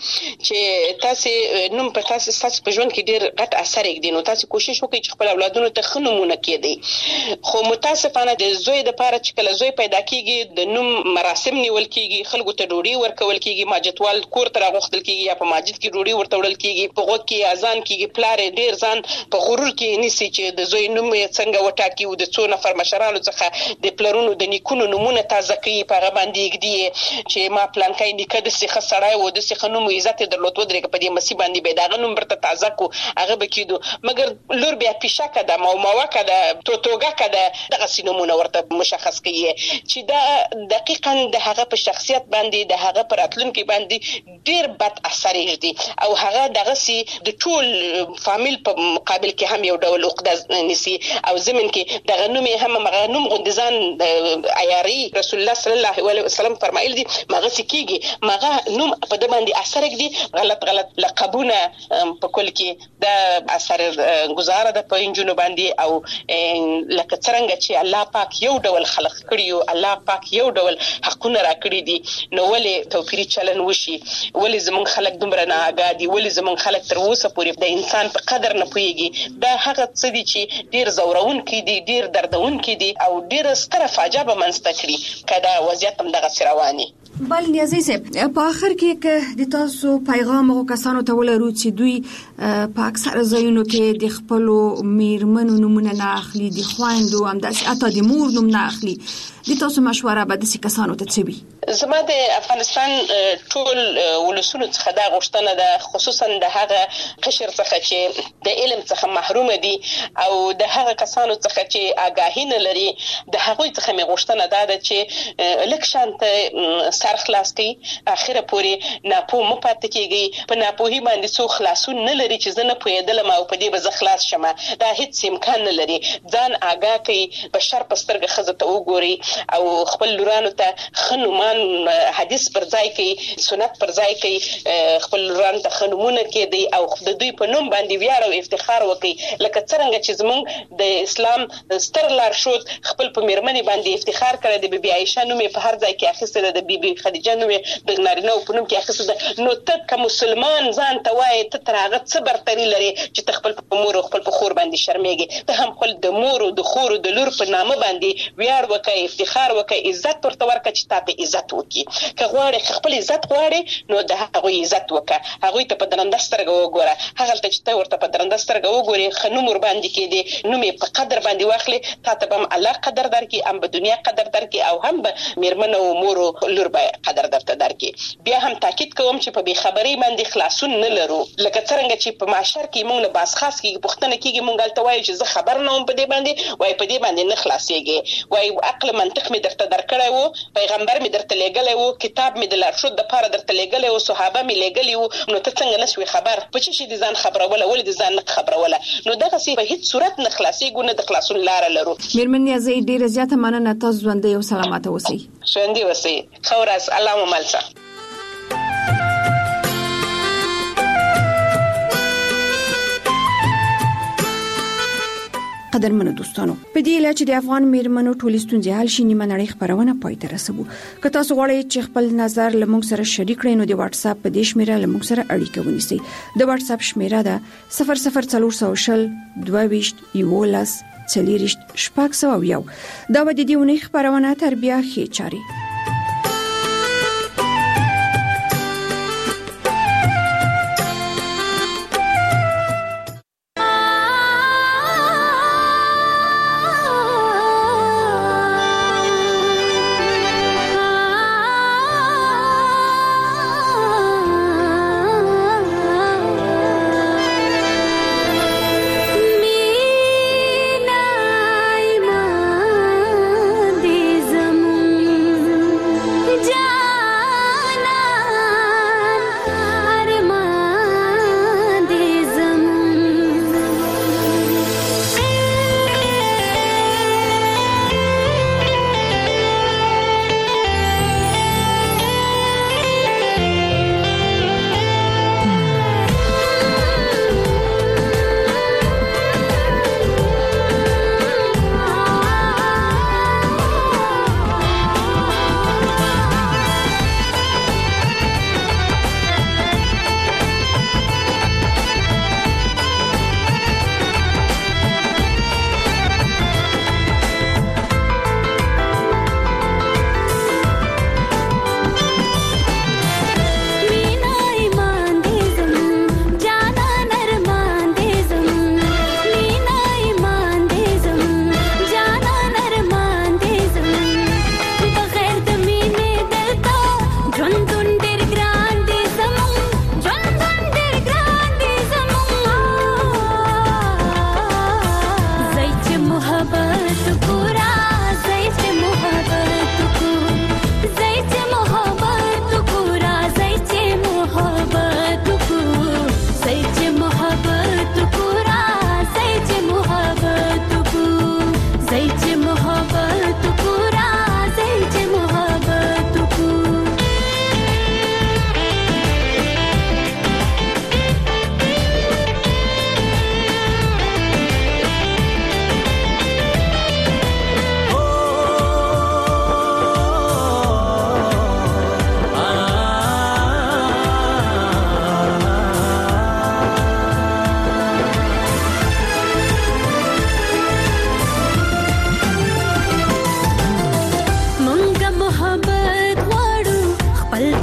چې تاسو نوم په تاسو په ژوند کې ډیر غټ اثر کوي. نو تاسو کوشش وکړئ چې خپل اولادونو ته خنومونه کېدي. خو متاسفانه د زوی د پاره چې کله زوی پیدا کیږي د نوم مراسم نیول کیږي، خلکو ته ډوډۍ ورکول کیږي، ماجتوال کور ته راغوښتل کیږي یا په ماجد کې ډوډۍ ورته وړل کیږي، په غوږ کې اذان کیږي. پلار ډیر ځان په غرور کې نیسي چې د زوی نوم څنګه وټاکي او د څو نفر مشرانو څخه د پلرونو د نیکونو نمونه تازه کوي په هغه باندې کېږي چې ما پلان کوي نیکه د څخه سړی و د څخه نوم عزت درلود ودرې په دې مسی باندې به دا نوم برته تازه کو هغه بکیدو. مګر لور بیا پیشا کده ماوا کده توګه کده دغه سینمونه ورته مشخص کوي چې دا دقیقاً د هغه په شخصیت باندې د هغه پر اتلونکو باندې ډیر بد اثر یږي او هغه دغه سي د ټول فامیل په مقابل کې هم یو ډول عقده نسی او زمين کې دغه نوم هم مغنوم غندزان عیاري. رسول الله صلی الله علیه وسلم فرمایلی دي مغه سکیږي مغه نوم په د باندې اثر یږي غلط لقبونه په کل کې د اثر گزاره د پنځونو باندې او لکه څنګه چې الله پاک یو ډول خلق کړیو، الله پاک یو ډول حقونه را کړی دي، نو ولې توپیری چلن وشي؟ ولې زمون خلک دومره نه آګادي؟ ولې زمون خلک تر اوسه پورې د انسان په قدر نه پوهیږي؟ دا هغه څه دي چې ډیر زورون کې دي، ډیر دردون کې دي او ډیر ستره فاجعه به منځته کړي کدا وضعیت هم دغه سرواني. بل نیازي صاحب په اخر کې د تاسو پیغام او کسانو ته ولرو چې دوی په اکثر ځایونو کې د خپل میرمنو نمونه نه اخلي، د خويندو هم داسې اته د مور نوم نه اخلي. د تاسو مشوره به د کسانو ته څه وي؟ زما د افغانستان ټول ولسونو څخه دا غوښتنه ده، خصوصا د هغه قشر څخه چې د علم څخه محروم دي او د هغه کسانو څخه چې آگاهی نه لري، د هغوی څخه مې غوښتنه ده چې لک شانته سر خلاص کړي، اخره پورې ناپوه مو پاتې کیږي. په ناپوهي باندې څو خلاصون نه لري چې زه نه پوهېدلم او په دې به زه خلاص شم، دا هیڅ امکان نه لري. ځان آگاه کړي، بشر په سترګه ښځه ته وګوري او خپل لورانو ته خنومان حدیث پر ځای کوي، سنت پر ځای کوي، خپل لورانو ته خنومونه کوي او د دوی په نوم باندې ویاړ او افتخار وکړي. لکه څنګه چې زمونږ د اسلام ستر لارښود خپل په میرمنې باندې افتخار کړی، د بیبي عائشه نوم په هر ځای کې اخیسته، د بیبي خدیجه نوم د نارینه په نوم کې اخیسته. نو ته کوم مسلمان ځان ته وایي ته تر هغه څه برتري لري چې ته خپل په مور او خپل په خور باندې شرمېږي؟ ته هم خپل د مور او د خور او د لور په نامه باندې ویاړ وکړي، افتخار وکړي، عزت ورته ورکړه چې تا په عزت وکړي. که غواړي خپل عزت غواړي نو د هغه عزت وکړه، هغه ته په درنده سترګه وګوره. هغه ته چې ته ورته په درنده سترګه وګوري، خنوم ور باندې کې دي، نو مې په قدر باندې واخلي، تا ته به الله قدر درکې، هم په دنیا قدر درکې او هم به میرمن او مور او لور به قدر درته درکې. بیا هم تاکید کوم چې په بې خبري باندې خلاصون نه لرو. لکه څنګه چې په معاشر کې موږ نه باس خاص کې پښتنه کېږي، موږ الته وایو چې زه خبر نه وم په دې باندې، وای په دې باندې نه خلاصيږي، وای عقل منطق مې درته درکړی وو، پیغمبر مې درته لېږلی وو، کتاب مې د لارښود د پاره درته لېږلی وو، صحابه مې لېږلي وو، نو ته څنګه نشوي خبر؟ په څه شي دي ځان خبروله؟ ولې دي ځان نه خبروله؟ نو دغه څه په هیڅ صورت نه خلاصيږي، نه د خلاصون لار لرو. میرمن نیازي ډیره زیاته مننه، تاسو ژوندۍ او سلامت اوسئ. ژوندۍ اوسئ. خورس الله مو ملسه. قدرمنو دوستانو، په دې لاره چې د افغان میرمنو ټولې ستونزې حل شي، نیمه نړۍ خبرونه پای ته رسوو. که تاسو غواړئ چې خپل نظر لمونږ سره شریک کړئ نو د واتس اپ په دې شمیره لمونږ سره اړیکه ونیسئ. د واتس اپ شمیره ده 00400 22 11 40 601. دا به د دې ونې خبرونه تر بیا ښې چاري. زمون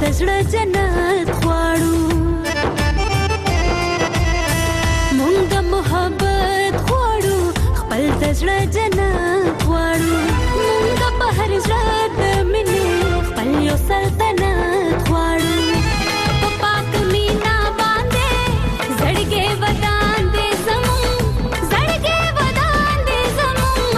تزړه جنت غواړو مونږ د محبت غواړو خپل تزړه جنت غواړو مونږ په هر ځای د مینې خپل یو سلطنت غواړو په پاک مینا باندې زړګي ودان دې زمون زړګي ودان دې زمون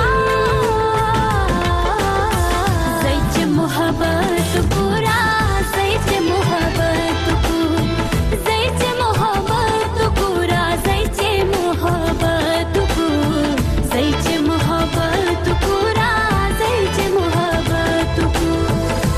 زې چې محبت پورا زې چې محبت پورا زې چې محبت پورا زې چې محبت پورا زې چې محبت پورا زې چې محبت پورا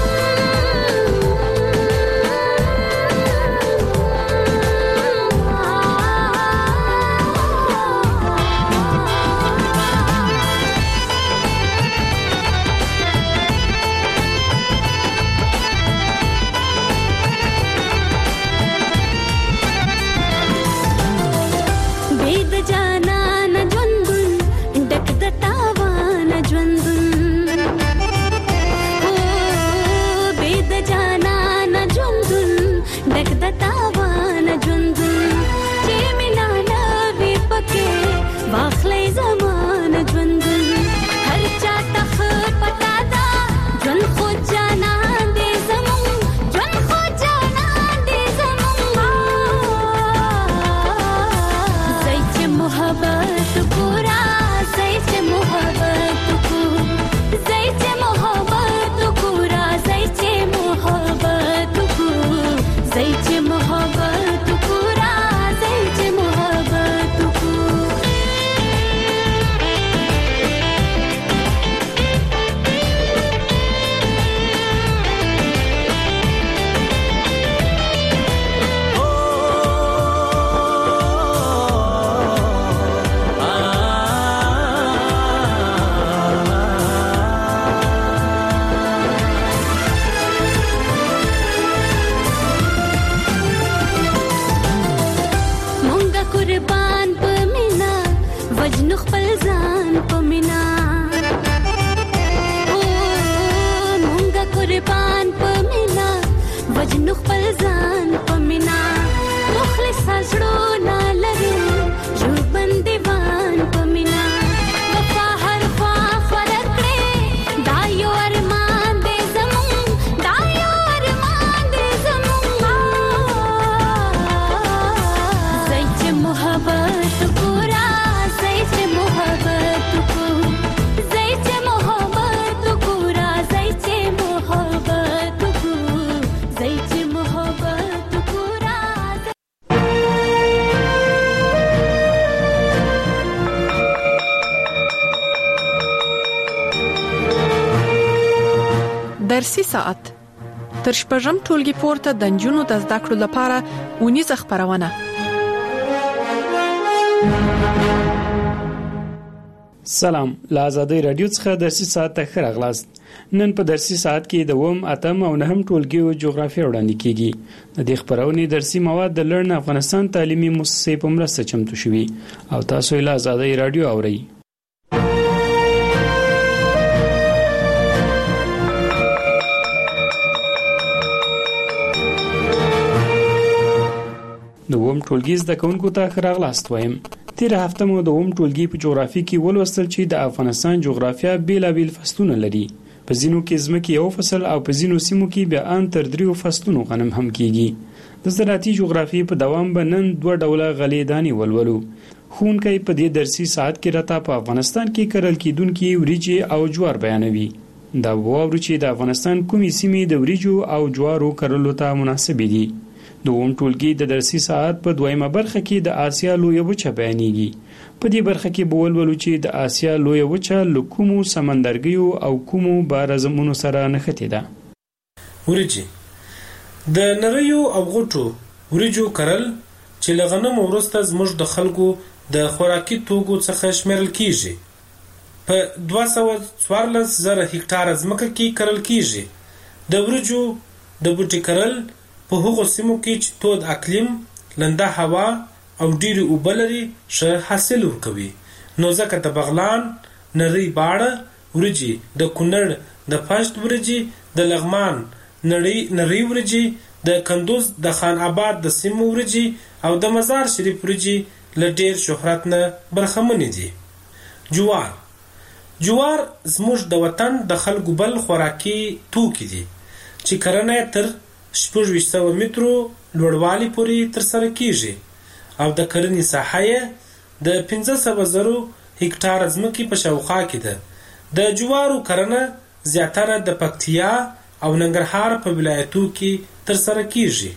بيد جانا نجوندن ډک د تاوان ژوندون او بيد جانا نجوندن ډک د تاوان ژوندون چې مینا نوي پکې واخلې زمان ژوندون هر چا تخ پتا دا ژوند خو جانا دې زمون ژوند خو جانا دې زمون زې چې محبت پورا زې چې محبت پورا زې چې محبت پورا زې چې محبت پورا زې چې محبت پورا زې چې محبت پورا مونږه قربان په مینا وجنو خپل ځان په مینا او مونږه قربان په مینا وجنو خپل ځان په مینا مخلص زړه نه لري جو بنديوان په مینا وفا هر خوا فرکړې دا یو ارمان دې زمون دا یو ارمان دې زمون زې چې محبت پورا زې چې محبت پورا زې چې محبت پورا زې چې محبت پورا زې چې محبت پورا درسي ساعت تر شپږم ټولګي پورته د نجونو د زده کړو لپاره ونیزه خبرونه سلام لا آزادۍ رادیو څخه درسي ساعت ته ښه راغلاست. نن په درسي ساعت کې د 8 او 9 ټولګي جغرافیه وړاندې کیږي. د دې خبرونې درسي مواد د لرن افغانستان تعلیمي مؤسسې په مرسته چمتو شوي او تاسو یې لا آزادۍ رادیو اورئ. د 8 ټولګي زده کوونکو ته ښه راغلاست وایم. تیر هفته مو د 8 ټولګي په جغرافي کې ولوستل چې د افغانستان جغرافیه بیلابیل فصلونه لري. په ځینو کې ځمکې یو فصل او په ځینو سیمو کې بیا ان تر 3 فصلونو غنم هم کیږي. د زراعتي جغرافي په دوام بنن 2 ډوله غلې دانې ولولو. خونکې په دې درسي ساعت کې راته په افغانستان کې کرل کېدونکې وریجې او جوار بیانوي. دا ووري چې د افغانستان کومې سیمې د وریجو او جوارو کرلو ته مناسب دي. د 8 ټولګي د درسي ساعت په دویمه برخه کې د آسیا لویه وچه بیانېږي. په دې برخه کې بولولو چې د آسیا لویه وچه لکومو سمندرګیو او کومو بارزمونو سره نښتې ده. وریجې د نریو او غټو وریجو کرل چې لغنم ورسته زموږ د خلکو د خوراکي توکو څخه شمیرل کیږي. په 214,000 هکتاره ځمکه کې کرل کیږي. د وریجو د بوټي کرل په هغو سیمو کې چې تود اقلیم، لنده هوا او ډېرې اوبه لري ښه حاصل ورکوي. نو ځکه د بغلان، نری باړه وریجې، د کونړ د پشت وریجې، د لغمان نری ورجې د کندوز د خان آباد د سیمو ورجې او د مزار شریف ورجې له ډیر شهرت نه برخمنې دي. جوار زموږ د وطن د خلکو بل خوراکي توکي دي چې کرنه تر 600 مترو لوړوالي پورې ترسره کیږي او د کرنې ساحه د 15,000 هکټار ځمکې په شاوخوا کې ده. د جوارو کرنه زیاتره د پکتیا او ننګرهار په ولایتو کې ترسره کیږي.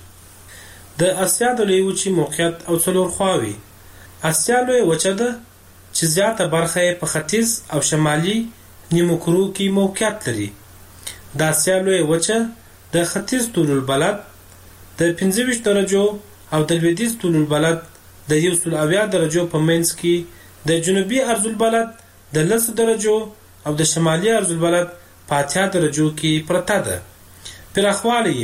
د اسیا د لوی وچې موقعیت او څلور خواوې. اسیا لوی وچه ده چې زیاته برخه په ختیځ او شمالي نیمو کرو کې موقعیت لري. د اسیا لوی وچه د ختیځ طول البلد د 25 درجو او د لویدیځ طول البلد د 170 درجو په منځ کې د جنوبي ارض البلد د 10 درجو او د شمالي ارض البلد په 80 درجو کې پرته ده. پراخوالی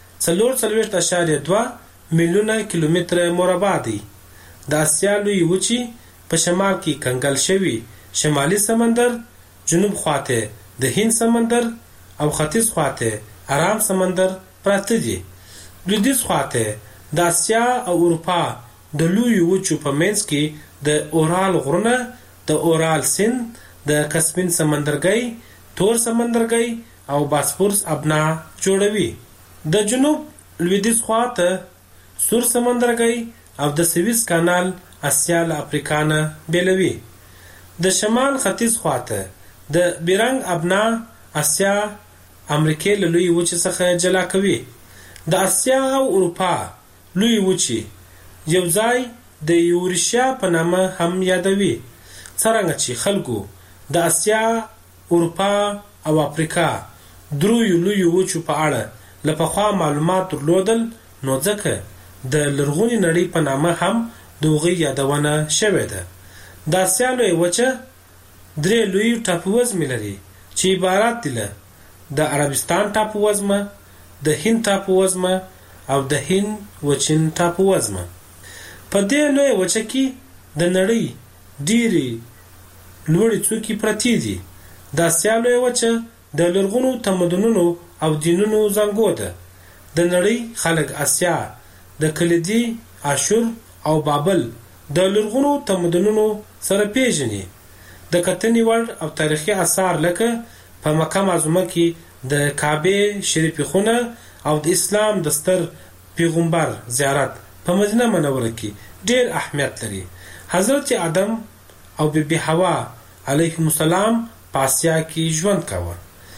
یې 4.2 میلیونه کیلومتر مربع دی. د اسیا لوی وچې په شمال کې کنګل شوی شمالي سمندر، جنوب خواته د هند سمندر او ختیځ خواته ارام سمندر پراته دي. لویدیځ خواته د اسیا او اروپا د لوی وچو په منځ کې د اورال غرونه، د اورال سیند، د کسپین سمندرګي، تور سمندرګي او باسفورس ابنا جوړوي. د جنوب لویدیځ خواته سور سمندرګي او د سویس کانال اسیا له افریقا نه بیلوي. د شمال ختیځ خواته د بیرنګ ابنا اسیا امریکا له لوی وچې څخه جلا کوي. د اسیا او اروپا لوی وچې یو ځای د یورشیا په نامه هم یادوي. څرنګه چې خلکو د اسیا، اروپا او افریقا درویو لوی وچو په اړه له پخوا معلومات درلودل، نو ځکه د لرغونې نړۍ په نامه هم د هغوی یادونه شوې ده. د اسیا لوی وچه 3 لوی ټاپووزمې لري چې عبارت دي له د عربستان ټاپووزمه، د هند ټاپووزمه او د هند وچین ټاپووزمه. په دې لوی وچه کې د نړۍ ډېرې لوړې څوکې پرتې دي. د اسیا لوی وچه د لرغونو تمدنونو او دینونو زانګو ده. د نړۍ خلک اسیا د کلیدي، آشور او بابل د لرغونو تمدنونو سره پیژني. د کتنې وړ او تاریخي آثار لکه په مکه معظمه کې د کعبه شریف خونه او د اسلام د ستر پیغمبر زیارت په مدینه منوره کې ډېر اهمیت لري. حضرت آدم او بیبي حوا علیهم السلام په اسیا کې ژوند کاوه.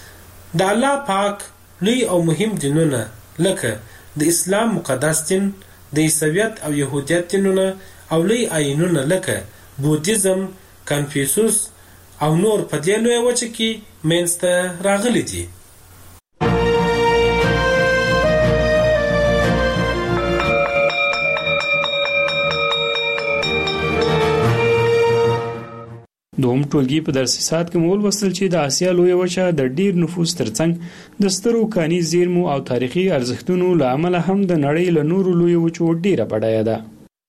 د الله پاک لوی او مهم دینونه لکه د اسلام مقدس دین، د عیسویت او يهودیت دینونه او لوی آیینونه لکه بودیزم، کنفیوسوس او نور په دې لوی وچه کې منځته راغلي دي. دوم ټولګي په درسي ساعت کې مول وصل چې د آسیا لوی وچه د ډیر نفوس ترڅنګ د سترو کاني زیرمو او تاریخي ارزښتونو له امله هم د نړۍ له نورو لوی وچو ډیره بډایه ده.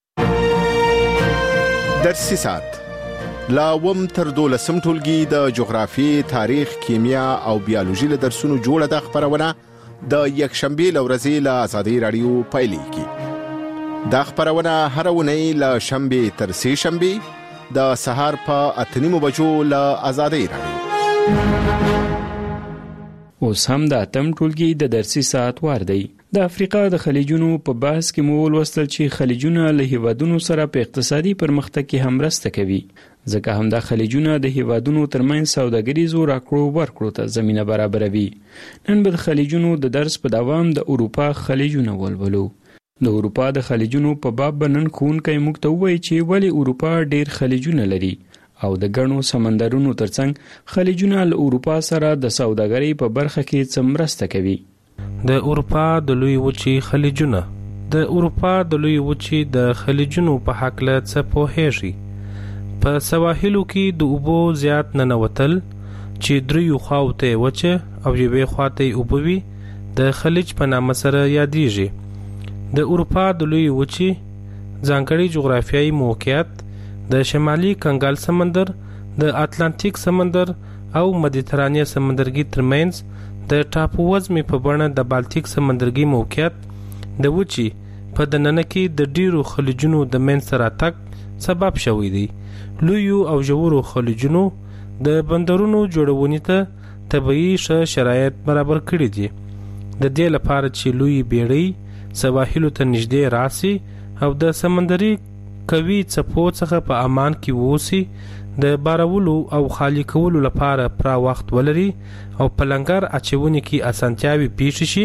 درسي ساعت لا وم تر 12 ټولګي د جغرافي، تاریخ، کیمیا او بیولوژي له درسونو جوړه د خبرونه د یکشنبه لورځي له آزادۍ رادیو پایلیږي. دا خبرونه هر ونی له شنبه تر سه شنبه د سهار په 8:30 بجو له آزادۍ رادیو. اوس هم د اتم ټولګي د درسي ساعت وار دی. د افریقا د خلیجونو په بحث کې مو ولوستل چې خلیجونه له هیوادونو سره په اقتصادي پرمختګ کې هم مرسته کوي، ځکه هم د خلیجونه د هیوادونو ترمنځ سوداګریزو راکړو ورکړو ته زمينه برابروي. نن به د خلیجونو د درس په دوام د اروپا خلیجونه ولولو. د اروپا د خلیجونو په باب بنن ښوونکی موږ ته وایي چې ولې اروپا ډیر خلیجونه لري او د ګڼو سمندرونو ترڅنګ خلیجونه له اروپا سره د سوداګرۍ په برخه کې څه مرسته کوي. د اروپا د لوی وچې خلیجونه. د اروپا د لوی وچې د خلیجونو په هکله څه پوهیږي؟ په سواحلو کې د اوبو زیات ننوتل چې دریو خواوته وچه او یوې خواته اوبه وي د خلیج په نامه سره یادېږي. د اروپا د لوی وچې ځانګړی جغرافیایي موقعیت د شمالي کنګال سمندر، د اتلانتیک سمندر او مدیترانیا سمندرګي ترمنځ د ټاپووزمې په بڼه د بالتیک سمندرګي موقعیت د وچی په دننه کې د ډیرو خلیجونو د منځته راتګ سبب شوی دی. لویو او ژورو خلیجونو د بندرونو جوړونې ته طبیعي ښه شرایط برابر کړي دي، د دې لپاره چې لوی بیړۍ سواحلو ته نږدې راسي او د سمندري قوي څپو څخه په امان کې ووسي، د بارولو او خالی کولو لپاره پوره وخت ولري او په لنګر اچونې کې اسانتیاوې پیښ شي.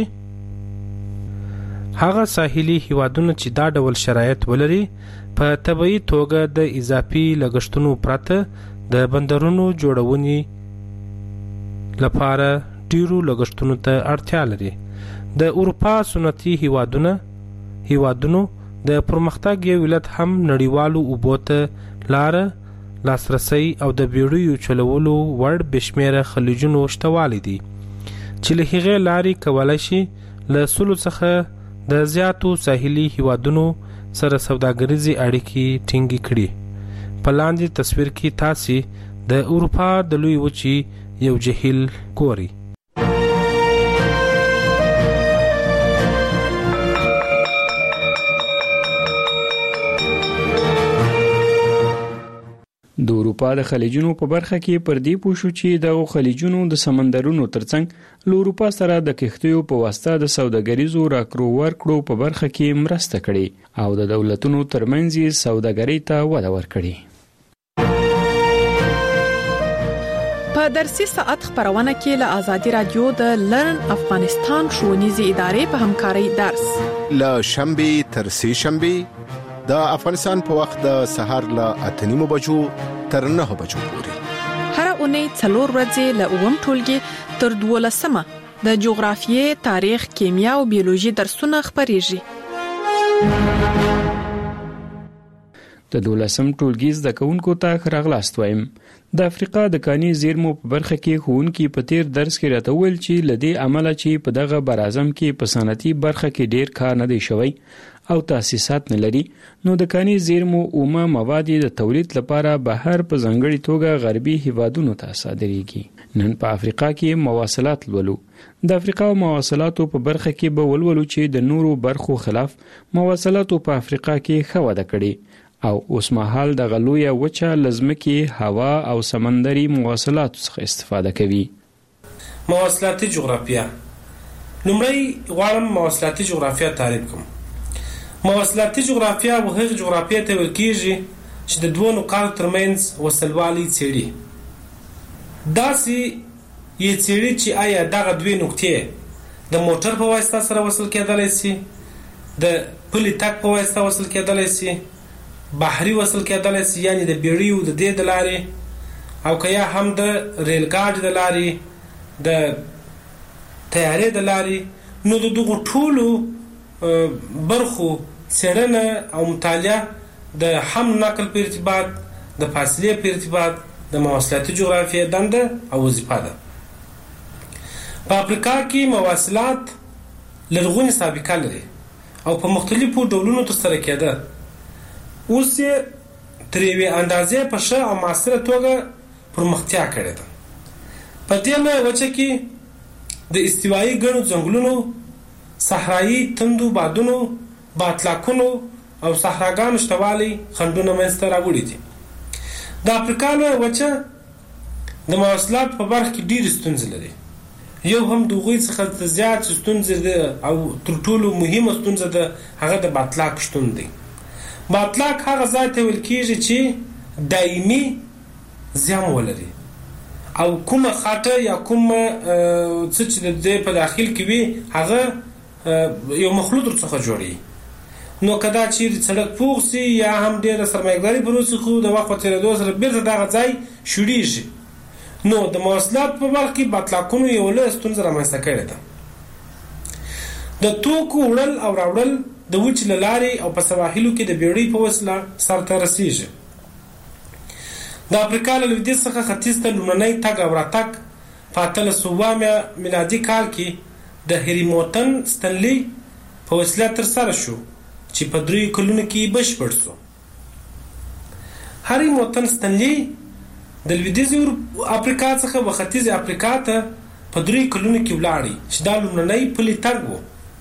هغه ساحلي هیوادونه چې دا ډول شرایط ولري په طبیعي توګه د اضافي لګښتونو پرته د بندرونو جوړونې لپاره ډیرو لګښتونو ته اړتیا لري. د اروپا سنتي هیوادونو د پرمختګ یو علت هم نړیوالو اوبو ته لاره، لاسرسی او د بیړیو چلولو وړ بشمیره خلیجونو شتوالی دي چې له هغې لارې کولی شي له 100 څخه د زیاتو ساحلي هیوادونو سره سوداګریزي اړیکې ټینګې کړي. په لاندې تصویر کې تاسې د اروپا د لوی وچې یو جهیل ګورئ. د اروپا د خلیجونو په برخه کې پر دې پوښو چې د خلیجونو د سمندرونو ترڅنګ له اروپا سره د کښتیو په واسطه د سوداګریزو راکړو ورکړو په برخه کې مرسته کړې او د دولتونو ترمنځ یې سوداګرۍ ته وده ورکړې. په درسي ساعت خبرونه کې له آزادي رادیو د لرن افغانستان ښوونیزې ادارې په همکارۍ درس له شنبه تر سه شنبه د افغانستان په وخت د سهار له 8:30 بجو تر 9 بجو پورې هر اونۍ 4 ورځې له 9 ټولګي تر 12 د جغرافیې، تاریخ، کیمیا او بیولوژي درسونه خبريږي. د 12 ټولګي زده کوونکو ته راغلاست وایم. د افریقا د کاني زیرمو په برخه کې ښوونکي په تیر درس کې راته ویل چې لدې عمله چې په دغه برازم کې په صنعتي برخه کې ډیر کار نه دی شوی او تاسیسات نه لري، نو د کاني زیرمو اومه مواد د تولید لپاره بهر په ځانګړي توګه غربي هیوادونو ته صادریږي. نن په افریقا کې مواصلات لولو. د افریقا مواصلاتو په برخه کې به ولولو چې د نورو برخو خلاف مواصلاتو په افریقا کې ښه وده کړې او اوس مهال د غلویه وچه لزمکي هوا او سمندري مواصلاتو څخه استفاده کوي. مواصلاتي جغرافیه. لومړی غواړم مواصلاتي جغرافیه تعریف کوم. مواصلاتي جغرافیه هغه جغرافیه ته ویل کېږي چې د دوه نقاطو ترمنځ وصلوالي څېړي. داسې یې څېړي چې آیا دغه دوه نقطې د موټر په واسطه سره وصل کېدلی شي، د پلي تګ په واسطه وصل کېدلی شي، بحري وصل کېدلی شي، یعنی د بیړیو د دې د لارې، او که یا هم د ریل ګاډي د لارې، د طیارې د لارې. نو د دغو ټولو برخو څېړنه او مطالعه د حمل نقل په ارتباط، د فاصلې په ارتباط د مواصلاتي جغرافیې دنده او وظیفه ده. په افریقا کې مواصلات لرغونې سابقه لري او په مختلفو ډولونو ترسره کېده. اوس یې تر یوې اندازې په ښه او معاصره توګه پرمختیا کړې ده. په دې لویه وچه کې د استوایي ګڼو ځنګلونو، صحرایي تندو بادونو، باطلاقونو او صحراګانو شتوالی خنډونه منځته راوړي دي. د افریقا لویه وچه د مواصلات په برخه کې ډېرې ستونزې لري. یو هم د هغوی څخه زیات ستونزې ده او تر ټولو مهمه ستونزه ده هغه د باطلاق شتون دی. باطلاق هغه ځای ته ویل کېږي چې دایمي زیان ولري او کومه خاطر یا کومه څه چې د دې په داخل کې وي هغه یو مخلوط ورڅخه جوړي. نو کدا چې سړک پوخ سي یا هم ډېره سرمایه‌ګذاري پر وسه خو د وخت په تېرېدو سره بیرته دغه ځای شړېږي. نو د مواصلات په برخه کې باطلاقونو یو لویه ستونزه رامنځته کړې ده. د توکو وړل او راوړل د وچې له لارې او په سواحلو کې د بیړۍ په وسیله سرته رسېږي. د افریقا له لویدیځ څخه ختیځ ته لومړنی تګ او راتګ په 1800 میلادي کال کې د هریموتن ستنلي په وسیله ترسره شو چې په 3 کلونو کې بشپړ شو. هریموتن ستنلي د لویدیځ افریقا څخه ختیځ افریقا ته په 3 کلونو کې ولاړی چې دا لومړنی پلي تګ و.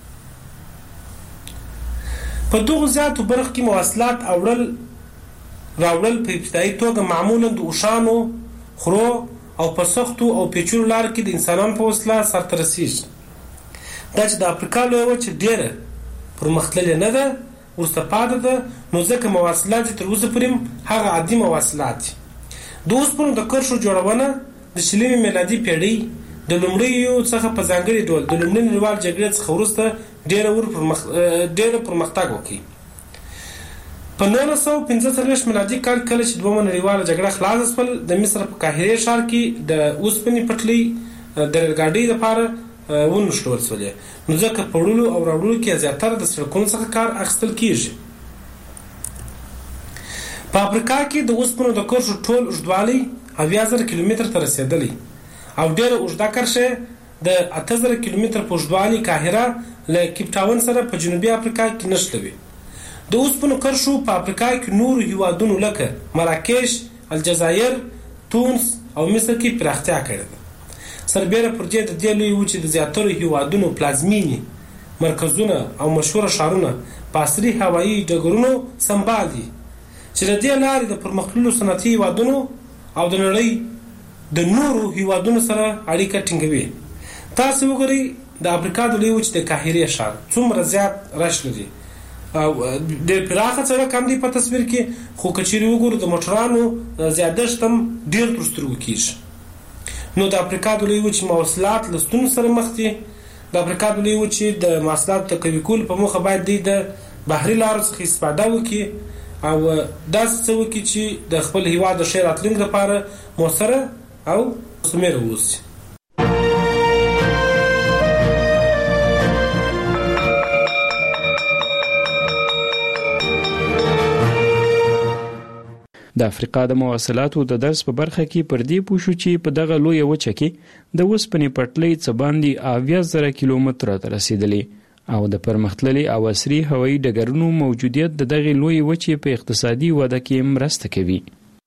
په دغه زیاتو برخو کې مواصلات راوړل په ابتدایي توګه معمولا د اوښانو، خرو او په سختو او پیچلو لارو کې د انسانانو په وسیله سرته رسیږي. دا چې د افریقا لویه وچه ډېره پرمختللې نه ده، وروسته پاتې ده، نو ځکه مواصلات تر اوسه پورې هغه عادي مواصلات دي. د اوسپنو د کرښو جوړونه د 20 میلادي پیړۍ د لومړیو څخه په ځانګړي ډول د لومړۍ نړیوال جګړې څخه وروسته ډېره پرمختګ وکړي. په 1945 میلادي کال کله چې دویمه نړیواله جګړه خلاصه شول، د مصر په قاهره ښار کې د اوسپنې پټلۍ د ریلګاډۍ لپاره ونښلول شولې، نو ځکه په وړلو او راوړلو کې زیاتره د سړکونو څخه کار اخیستل کیږي. په افریقا کې د اوسپنو د کرښو ټول اوږدوالی 80,000 کیلومتر ته رسېدلی او ډېره اوږده کرښه د 8,000 کیلومتر په اوږدوالي قاهره له کیپ ټاون سره په جنوبي افریقا کې نښلوي. د اوسپنو کرښو په افریقا کې نورو هیوادونو لکه مراکش، الجزایر، تونس او مصر کې پراختیا کړې ده. سربیره پر دې د دې لوی وچې د زیاترو هیوادونو پلازمینې مرکزونه او مشهوره ښارونه په عصري هوایي ډګرونو سمبال دي چې د دې لارې د پرمختللو صنعتي هیوادونو او د نړۍ د نورو هیوادونو سره اړیکه ټینګوي. تاسو وګورئ د افریقا د لوی وچې د قاهرې ښار څومره زیات رش لري او ډېر پراخه سړک هم دی په تصویر کې، خو که چیرې وګورو د موټرانو زیادښت هم ډېر تر سترګو کېږي. نو د افریقا د لوی وچې مواصلات له ستونزو سره مخ دي. د افریقا د لوی وچې د مواصلاتو تقویه کولو په موخه باید دوی د بحري لارو څخه استفاده وکړي او داسې څه وکړي چې د خپل هیواد د ښې راتلونکي لپاره مؤثره او مثمره واوسي. د افریقا د مواصلاتو د درس په برخه کې پر دې پوه شو چې په دغه لویه وچه کې د اوسپنې پټلۍ څه باندې 80,000 کیلومتره ته رسېدلې او د پرمختللي او عصري هوایي ډګرونو موجودیت د دغې لویې وچې په اقتصادي وده کې مرسته کوي.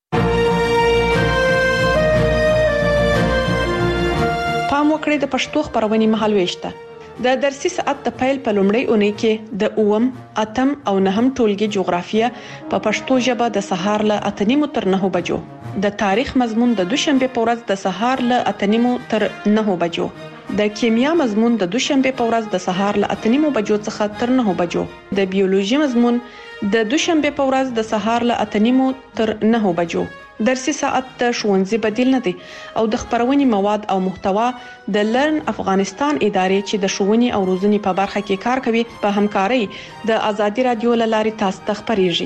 پام وکړئ د پښتو خبرونې مهالويش ته. د درسي ساعت د پیل په لومړۍ اونۍ کې د 8 او 9 ټولګي جغرافیه په پښتو ژبه د سهار له 8:30 تر 9 بجو، د تاریخ مضمون د دوشنبه په ورځ د سهار له 8:30 تر 9 بجو، د کیمیا مضمون د دوشنبه په ورځ د سهار له 8:30 بجو څخه تر 9 بجو، د بیولوژي مضمون د دوشنبه په ورځ د سهار له 8:30 تر 9 بجو. درسي ساعت د ښوونځي بدیل نه دی او د خبرونې مواد او محتوا د لرن افغانستان ادارې چې د ښوونې او روزنې په برخه کې کار کوي په همکارۍ د آزادي رادیو لارې تاسو ته خبريږي.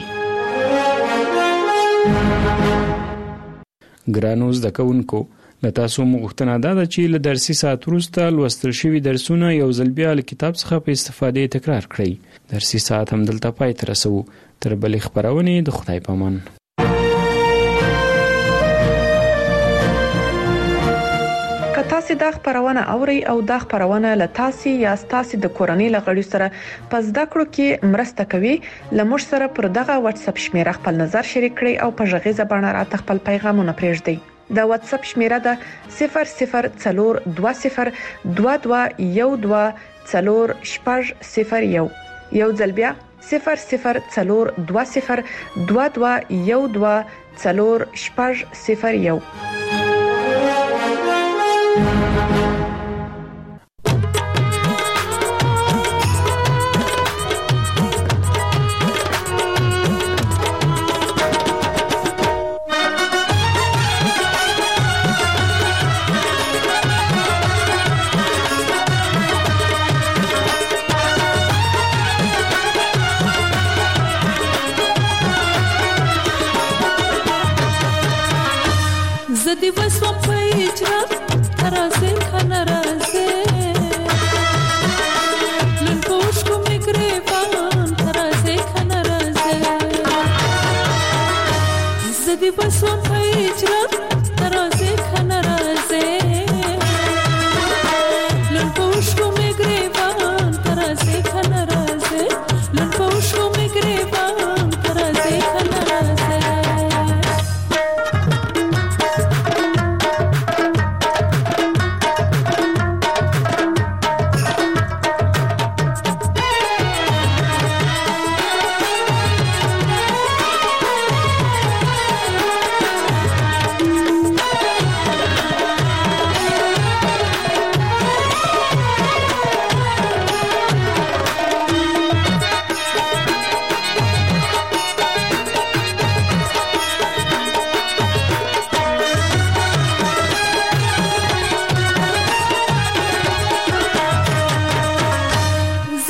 ګرانو زده کوونکو، له تاسو مغوښتنه ده چې له درسي ساعت وروسته لوستل شوي درسونه یو ځل بیا له کتاب څخه په استفادې تکرار کړئ. درسي ساعت هم دلته پای ته رسوو. تر بلې خبرونې د خدای په امان. که تاسو دا خبرونه اورئ او دا خبرونه له تاسو یا تاسو د کورنۍ لغړي سره په زده کړو کې مرسته کوي، لمر سره پر دغه واتس اپ شمیره خپل نظر شریک کړئ او په ژغې زبانه راته خپل پیغامونه پرېږدئ. د واتس اپ شمیره ده 002022124001. یو ځل بیا 002022124001. زدي وسوم په اجرا ترازه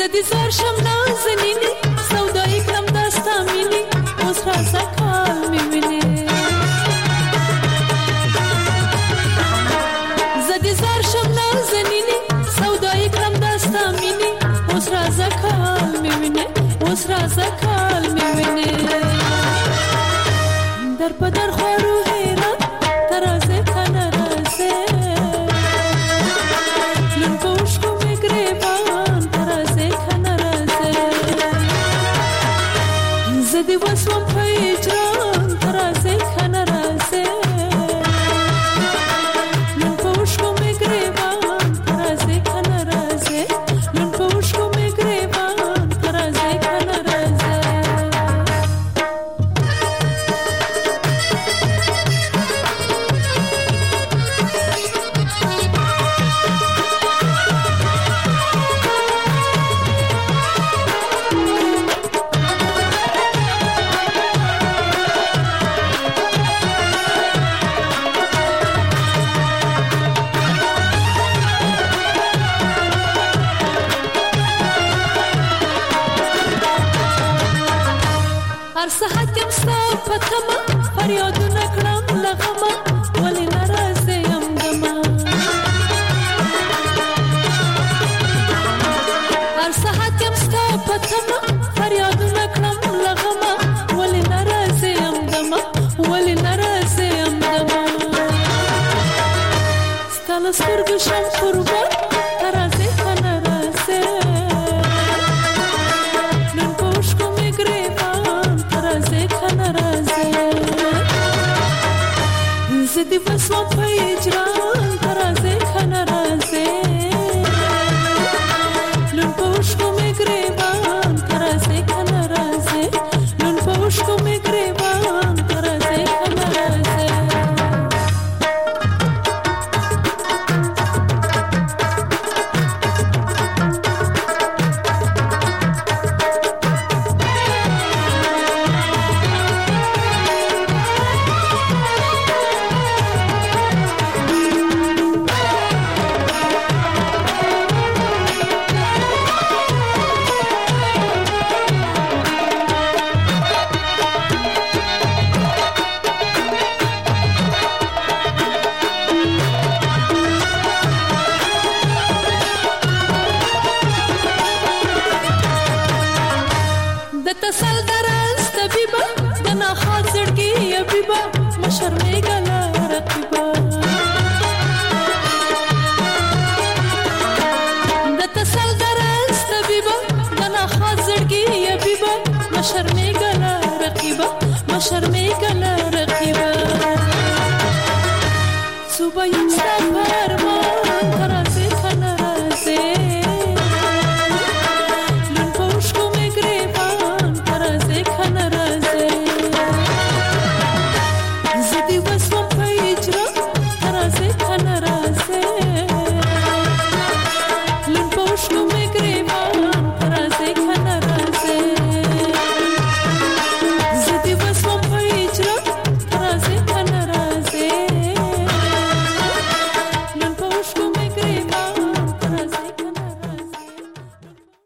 زدي زار شم نازنيني سوداي کړم داستا ميني اوس راځه کال مې ویني زدي زار شم نازنيني سوداي کړم داستا ميني اوس راځه کال مې ویني اوس راځه کال مې ویني در په در خورو هيرا ترازه کنه رازه لون پوش کو می گریبان ترازه کنه رازه زدی وسوم پیجان ترازه کنه رازه لون پوش کو می گریبان ترازه کنه رازه لون پوش کو می گریبان ترازه کنه رازه هر صحت یم ستا پتما فریادونه کړم لغما ولی ناراضه یم دما هر صحت یم ستا پتما فریادونه کړم لغما ولی ناراضه یم دما ولی ناراضه یم دما ستاله سترګو شم قربان ترازه کنه رازه نن پوش کو می گریبان ترازه کنه رازه زدی وسوم پیجران ترازه کنه رازه لون پوش کو می گریبان ترازه کنه رازه لون پوش کو می گریبان ترازه کنه رازه تسل درست طبيبة دنا خاطر کی حبیبا مشرمے گلا رقیبا تسل درست طبيبة دنا خاطر کی حبیبا مشرمے گلا رقیبا مشرمے گلا